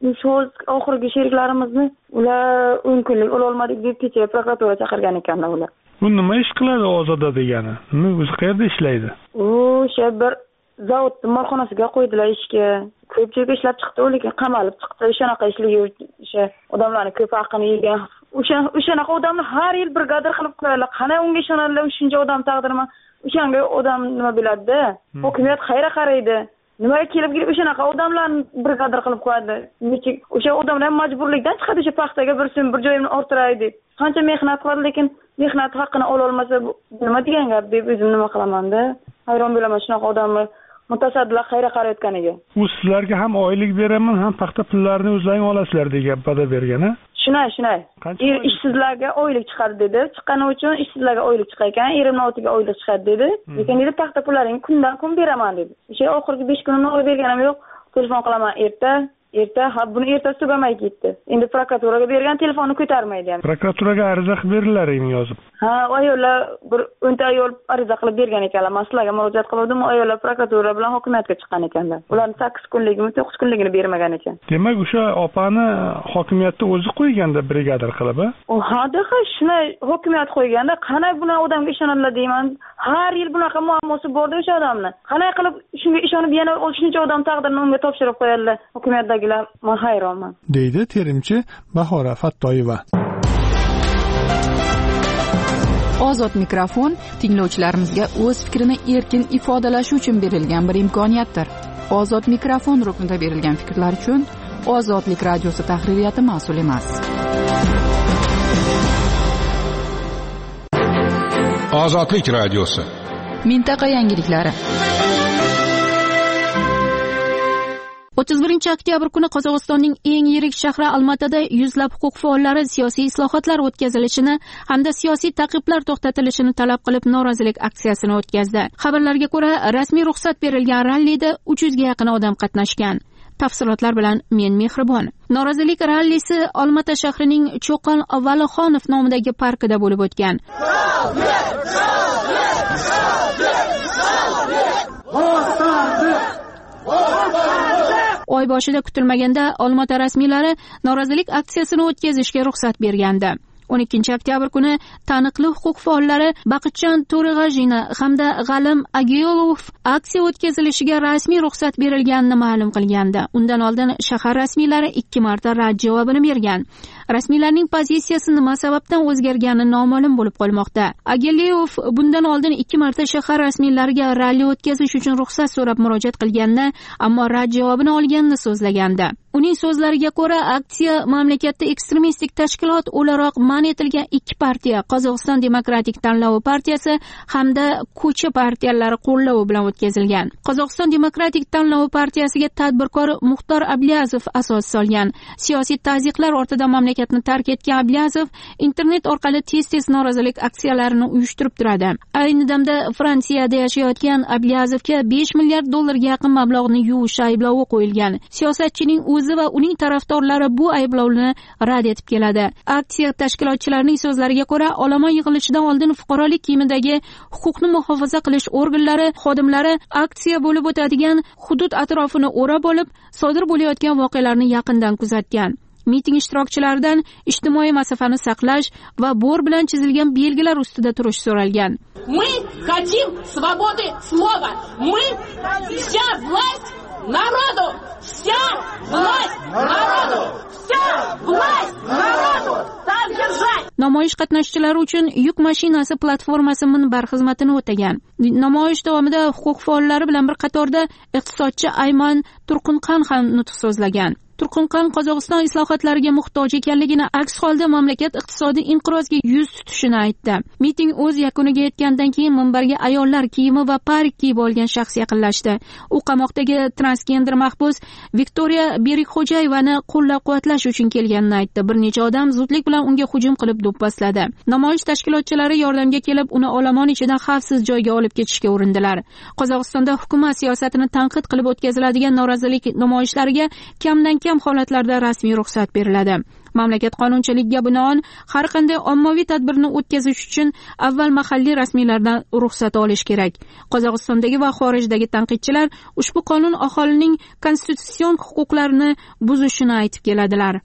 oxirgi sheriklarimizni ular 10 kunlik ola olmadik deb kecha prokuratura chaqirgan ekanlar ular. Bu nima ish qiladi Ozoda degani? Nima o'zi qayerda ishlaydi? O'sha bir zavodning molxonasiga qo'ydilar ishga. Ko'pchilik ishlab chiqdi, lekin qamalib chiqdi. O'shanaqa ishlaydi, o'sha odamlarni ko'p haqini yegan. O'shanaqa odamni har yil brigadir qilib qo'yadilar. Qanday unga ishonadilar, shuncha odam taqdirman. O'shanga odam nima biladi-da? Hokimiyat qayerga qaraydi? Nimaga kelib o'shanaqa odamlarni brigadir qilib qo'yadi? O'sha odamlar majburlikdan chiqadi o'sha paxtaga bir joyimni orttiray deb. Qancha mehnat qiladi, lekin mehnat haqqini ola olmasa nima degan gap deb o'zim nima qilaman-da? Hayron bo'laman shunaqa odamlar mutasaddilar qayerga qarayotganiga. U sizlarga ham oylik beraman, ham paxta pullarini o'zlaring olasizlar degan va'da bergan-a? Shunay. Ishsizlarga oylik chiqadi dedi. Chiqqani uchun ishsizlarga oylik chiqar ekan, erimning otiga oylik chiqadi dedi. Lekin dedi paxta pullaringni kundan kun beraman dedi. O'sha oxirgi 5 kunimni olib berganim yo'q. Telefon qilaman erta, buni ertasi tugamay ketdi. Endi prokuraturaga bergan, telefonni ko'tarmaydi ham. Prokuraturaga ariza qilib berdilaringmi yozib? Ha, ayollar bir 10 ta ayol ariza qilib bergan ekanlar. Masalaga murojaat qildim, ayollar prokuratura bilan hokimiyatga chiqqan ekanlar. Ularning 8 kunligimi, 9 kunligini bermagan ekan. Demak, o'sha opani hokimiyatda o'zi qo'yganda brigadir qilib, shunday hokimiyat qo'yganda, qanday bunaqa odamga ishonadilar deyman. Har yil bunaqa muammosi bor-da o'sha odamni. Qanday qilib shunga ishonib yana shuncha odam taqdirini unga topshirib qo'yadilar hokimiyatdagi. Men hayronman, deydi terimchi Bahora Fattoyeva. Ozod mikrofon tinglovchilarimizga o'z fikrini erkin ifodalashi uchun berilgan bir imkoniyatdir. Ozod mikrofon ruknida berilgan fikrlar uchun Ozodlik radiosi tahririyati mas'ul emas. Ozodlik radiosi. Mintaqa yangiliklari. 31 oktyabr kuni Qozog'istonning eng yirik shahri Almatada yuzlab huquq faollari siyosiy islohotlar o'tkazilishini hamda siyosiy ta'qiblar to'xtatilishini talab qilib norozilik aksiyasini o'tkazdi. Xabarlarga ko'ra, rasmiy ruxsat berilgan rallida 300 ga yaqin odam qatnashgan. Tafsilotlar bilan men Mehribon. Norozilik rallisi Olmata shahrining Cho'qon Valixonov nomidagi parkida bo'lib o'tgan. Oy boshida kutilmaganda Olmata rasmiylari norozilik aksiyasini o'tkazishga ruxsat bergandi. 12 oktyabr kuni taniqli huquq faollari Baqitjon To'rig'ajina hamda G'alim Agiyolov aksiya o'tkazilishiga rasmiy ruxsat berilganini ma'lum qilgandi. Undan oldin shahar rasmiylari 2 marta rad javobini bergan. Rasmiylarning pozitsiyasi nima sababdan o'zgargani noma'lum bo'lib qolmoqda. Agiyolov bundan oldin 2 marta shahar rasmiylariga ralli o'tkazish uchun ruxsat so'rab murojaat qilganini, ammo rad javobini olganini so'zlagandi. Uning so'zlariga ko'ra, aksiya mamlakatda ekstremistik tashkilot o'laroq man etilgan 2 partiya, Qozog'iston Demokratik tanlovi partiyasi hamda ko'cha partiyalari qo'llavi bilan o'tkazilgan. Qozog'iston Demokratik tanlovi partiyasiga tadbirkor Muxtor Abliyazov asos solgan. Siyosiy tazyiqlar ortida mamlakatni tark etgan Abliyazov internet orqali tez-tez norozilik aksiyalarini uyushtirib turadi. Ayni damda Fransiyada yashayotgan Abliyazovga 5 milliard dollarga yaqin mablag'ni yuvish ayblovi qo'yilgan. Siyosatchining o'zi va uning tarafdorlari bu ayblovni rad etib keladi. Aksiya tashkilotchilarining so'zlariga ko'ra, olomon yig'ilishidan oldin fuqarolik kiyimidagi huquqni muhofaza qilish organlari xodimlari aksiya bo'lib o'tadigan hudud atrofini o'rab olib, sodir bo'layotgan voqealarni yaqindan kuzatgan. miting ishtirokchilaridan ijtimoiy masofani saqlash va bor bilan chizilgan belgilar ustida turish so'ralgan. Мы хотим свободы слова. Мы вся власть народу. Вся власть народу. Вся власть народу. Так держать. Namoyish qatnashchilari uchun yuk mashinasi platformasi minbar xizmatini o'tagan. Namoyish davomida huquq faollari bilan bir qatorda iqtisodchi Ayman Turqunqan ham nutq so'zlagan. Turqunqan Qozog'iston islohotlariga muhtoj ekanligini, aks holda mamlakat iqtisodiy inqirozga yuz tutishini aytdi. Miting o'z yakuniga yetgandan keyin minbarga ayollar kiyimi va parik kiyib olgan shaxs yaqinlashdi. U qamoqdagi transgender mahbus Viktoriya Berikxo'jayevani qo'llab-quvvatlash uchun kelganini aytdi. Bir necha odam zudlik bilan unga hujum qilib do'pposladi. Namoyish tashkilotchilari yordamga kelib, uni olomon ichidan xavfsiz joyga olib ketishga urindilar. Qozog'istonda hukumat siyosatini tanqid qilib o'tkaziladigan norozilik namoyishlariga kamdan kam holatlarda rasmiy ruxsat beriladi. Mamlakat qonunchiligiga binoan har qanday ommaviy tadbirni o'tkazish uchun avval mahalliy rasmiylardan ruxsat olish kerak. Qozog'istondagi va xorijdagi tanqidchilar ushbu qonun aholining konstitutsion huquqlarini buzishini aytib keladilar.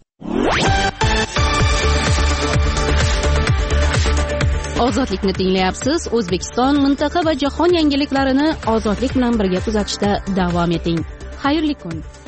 Ozodlikni tinglayapsiz. O'zbekiston, mintaqa va jahon yangiliklarini ozodlik bilan birga kuzatishda davom eting. Xayrli kun.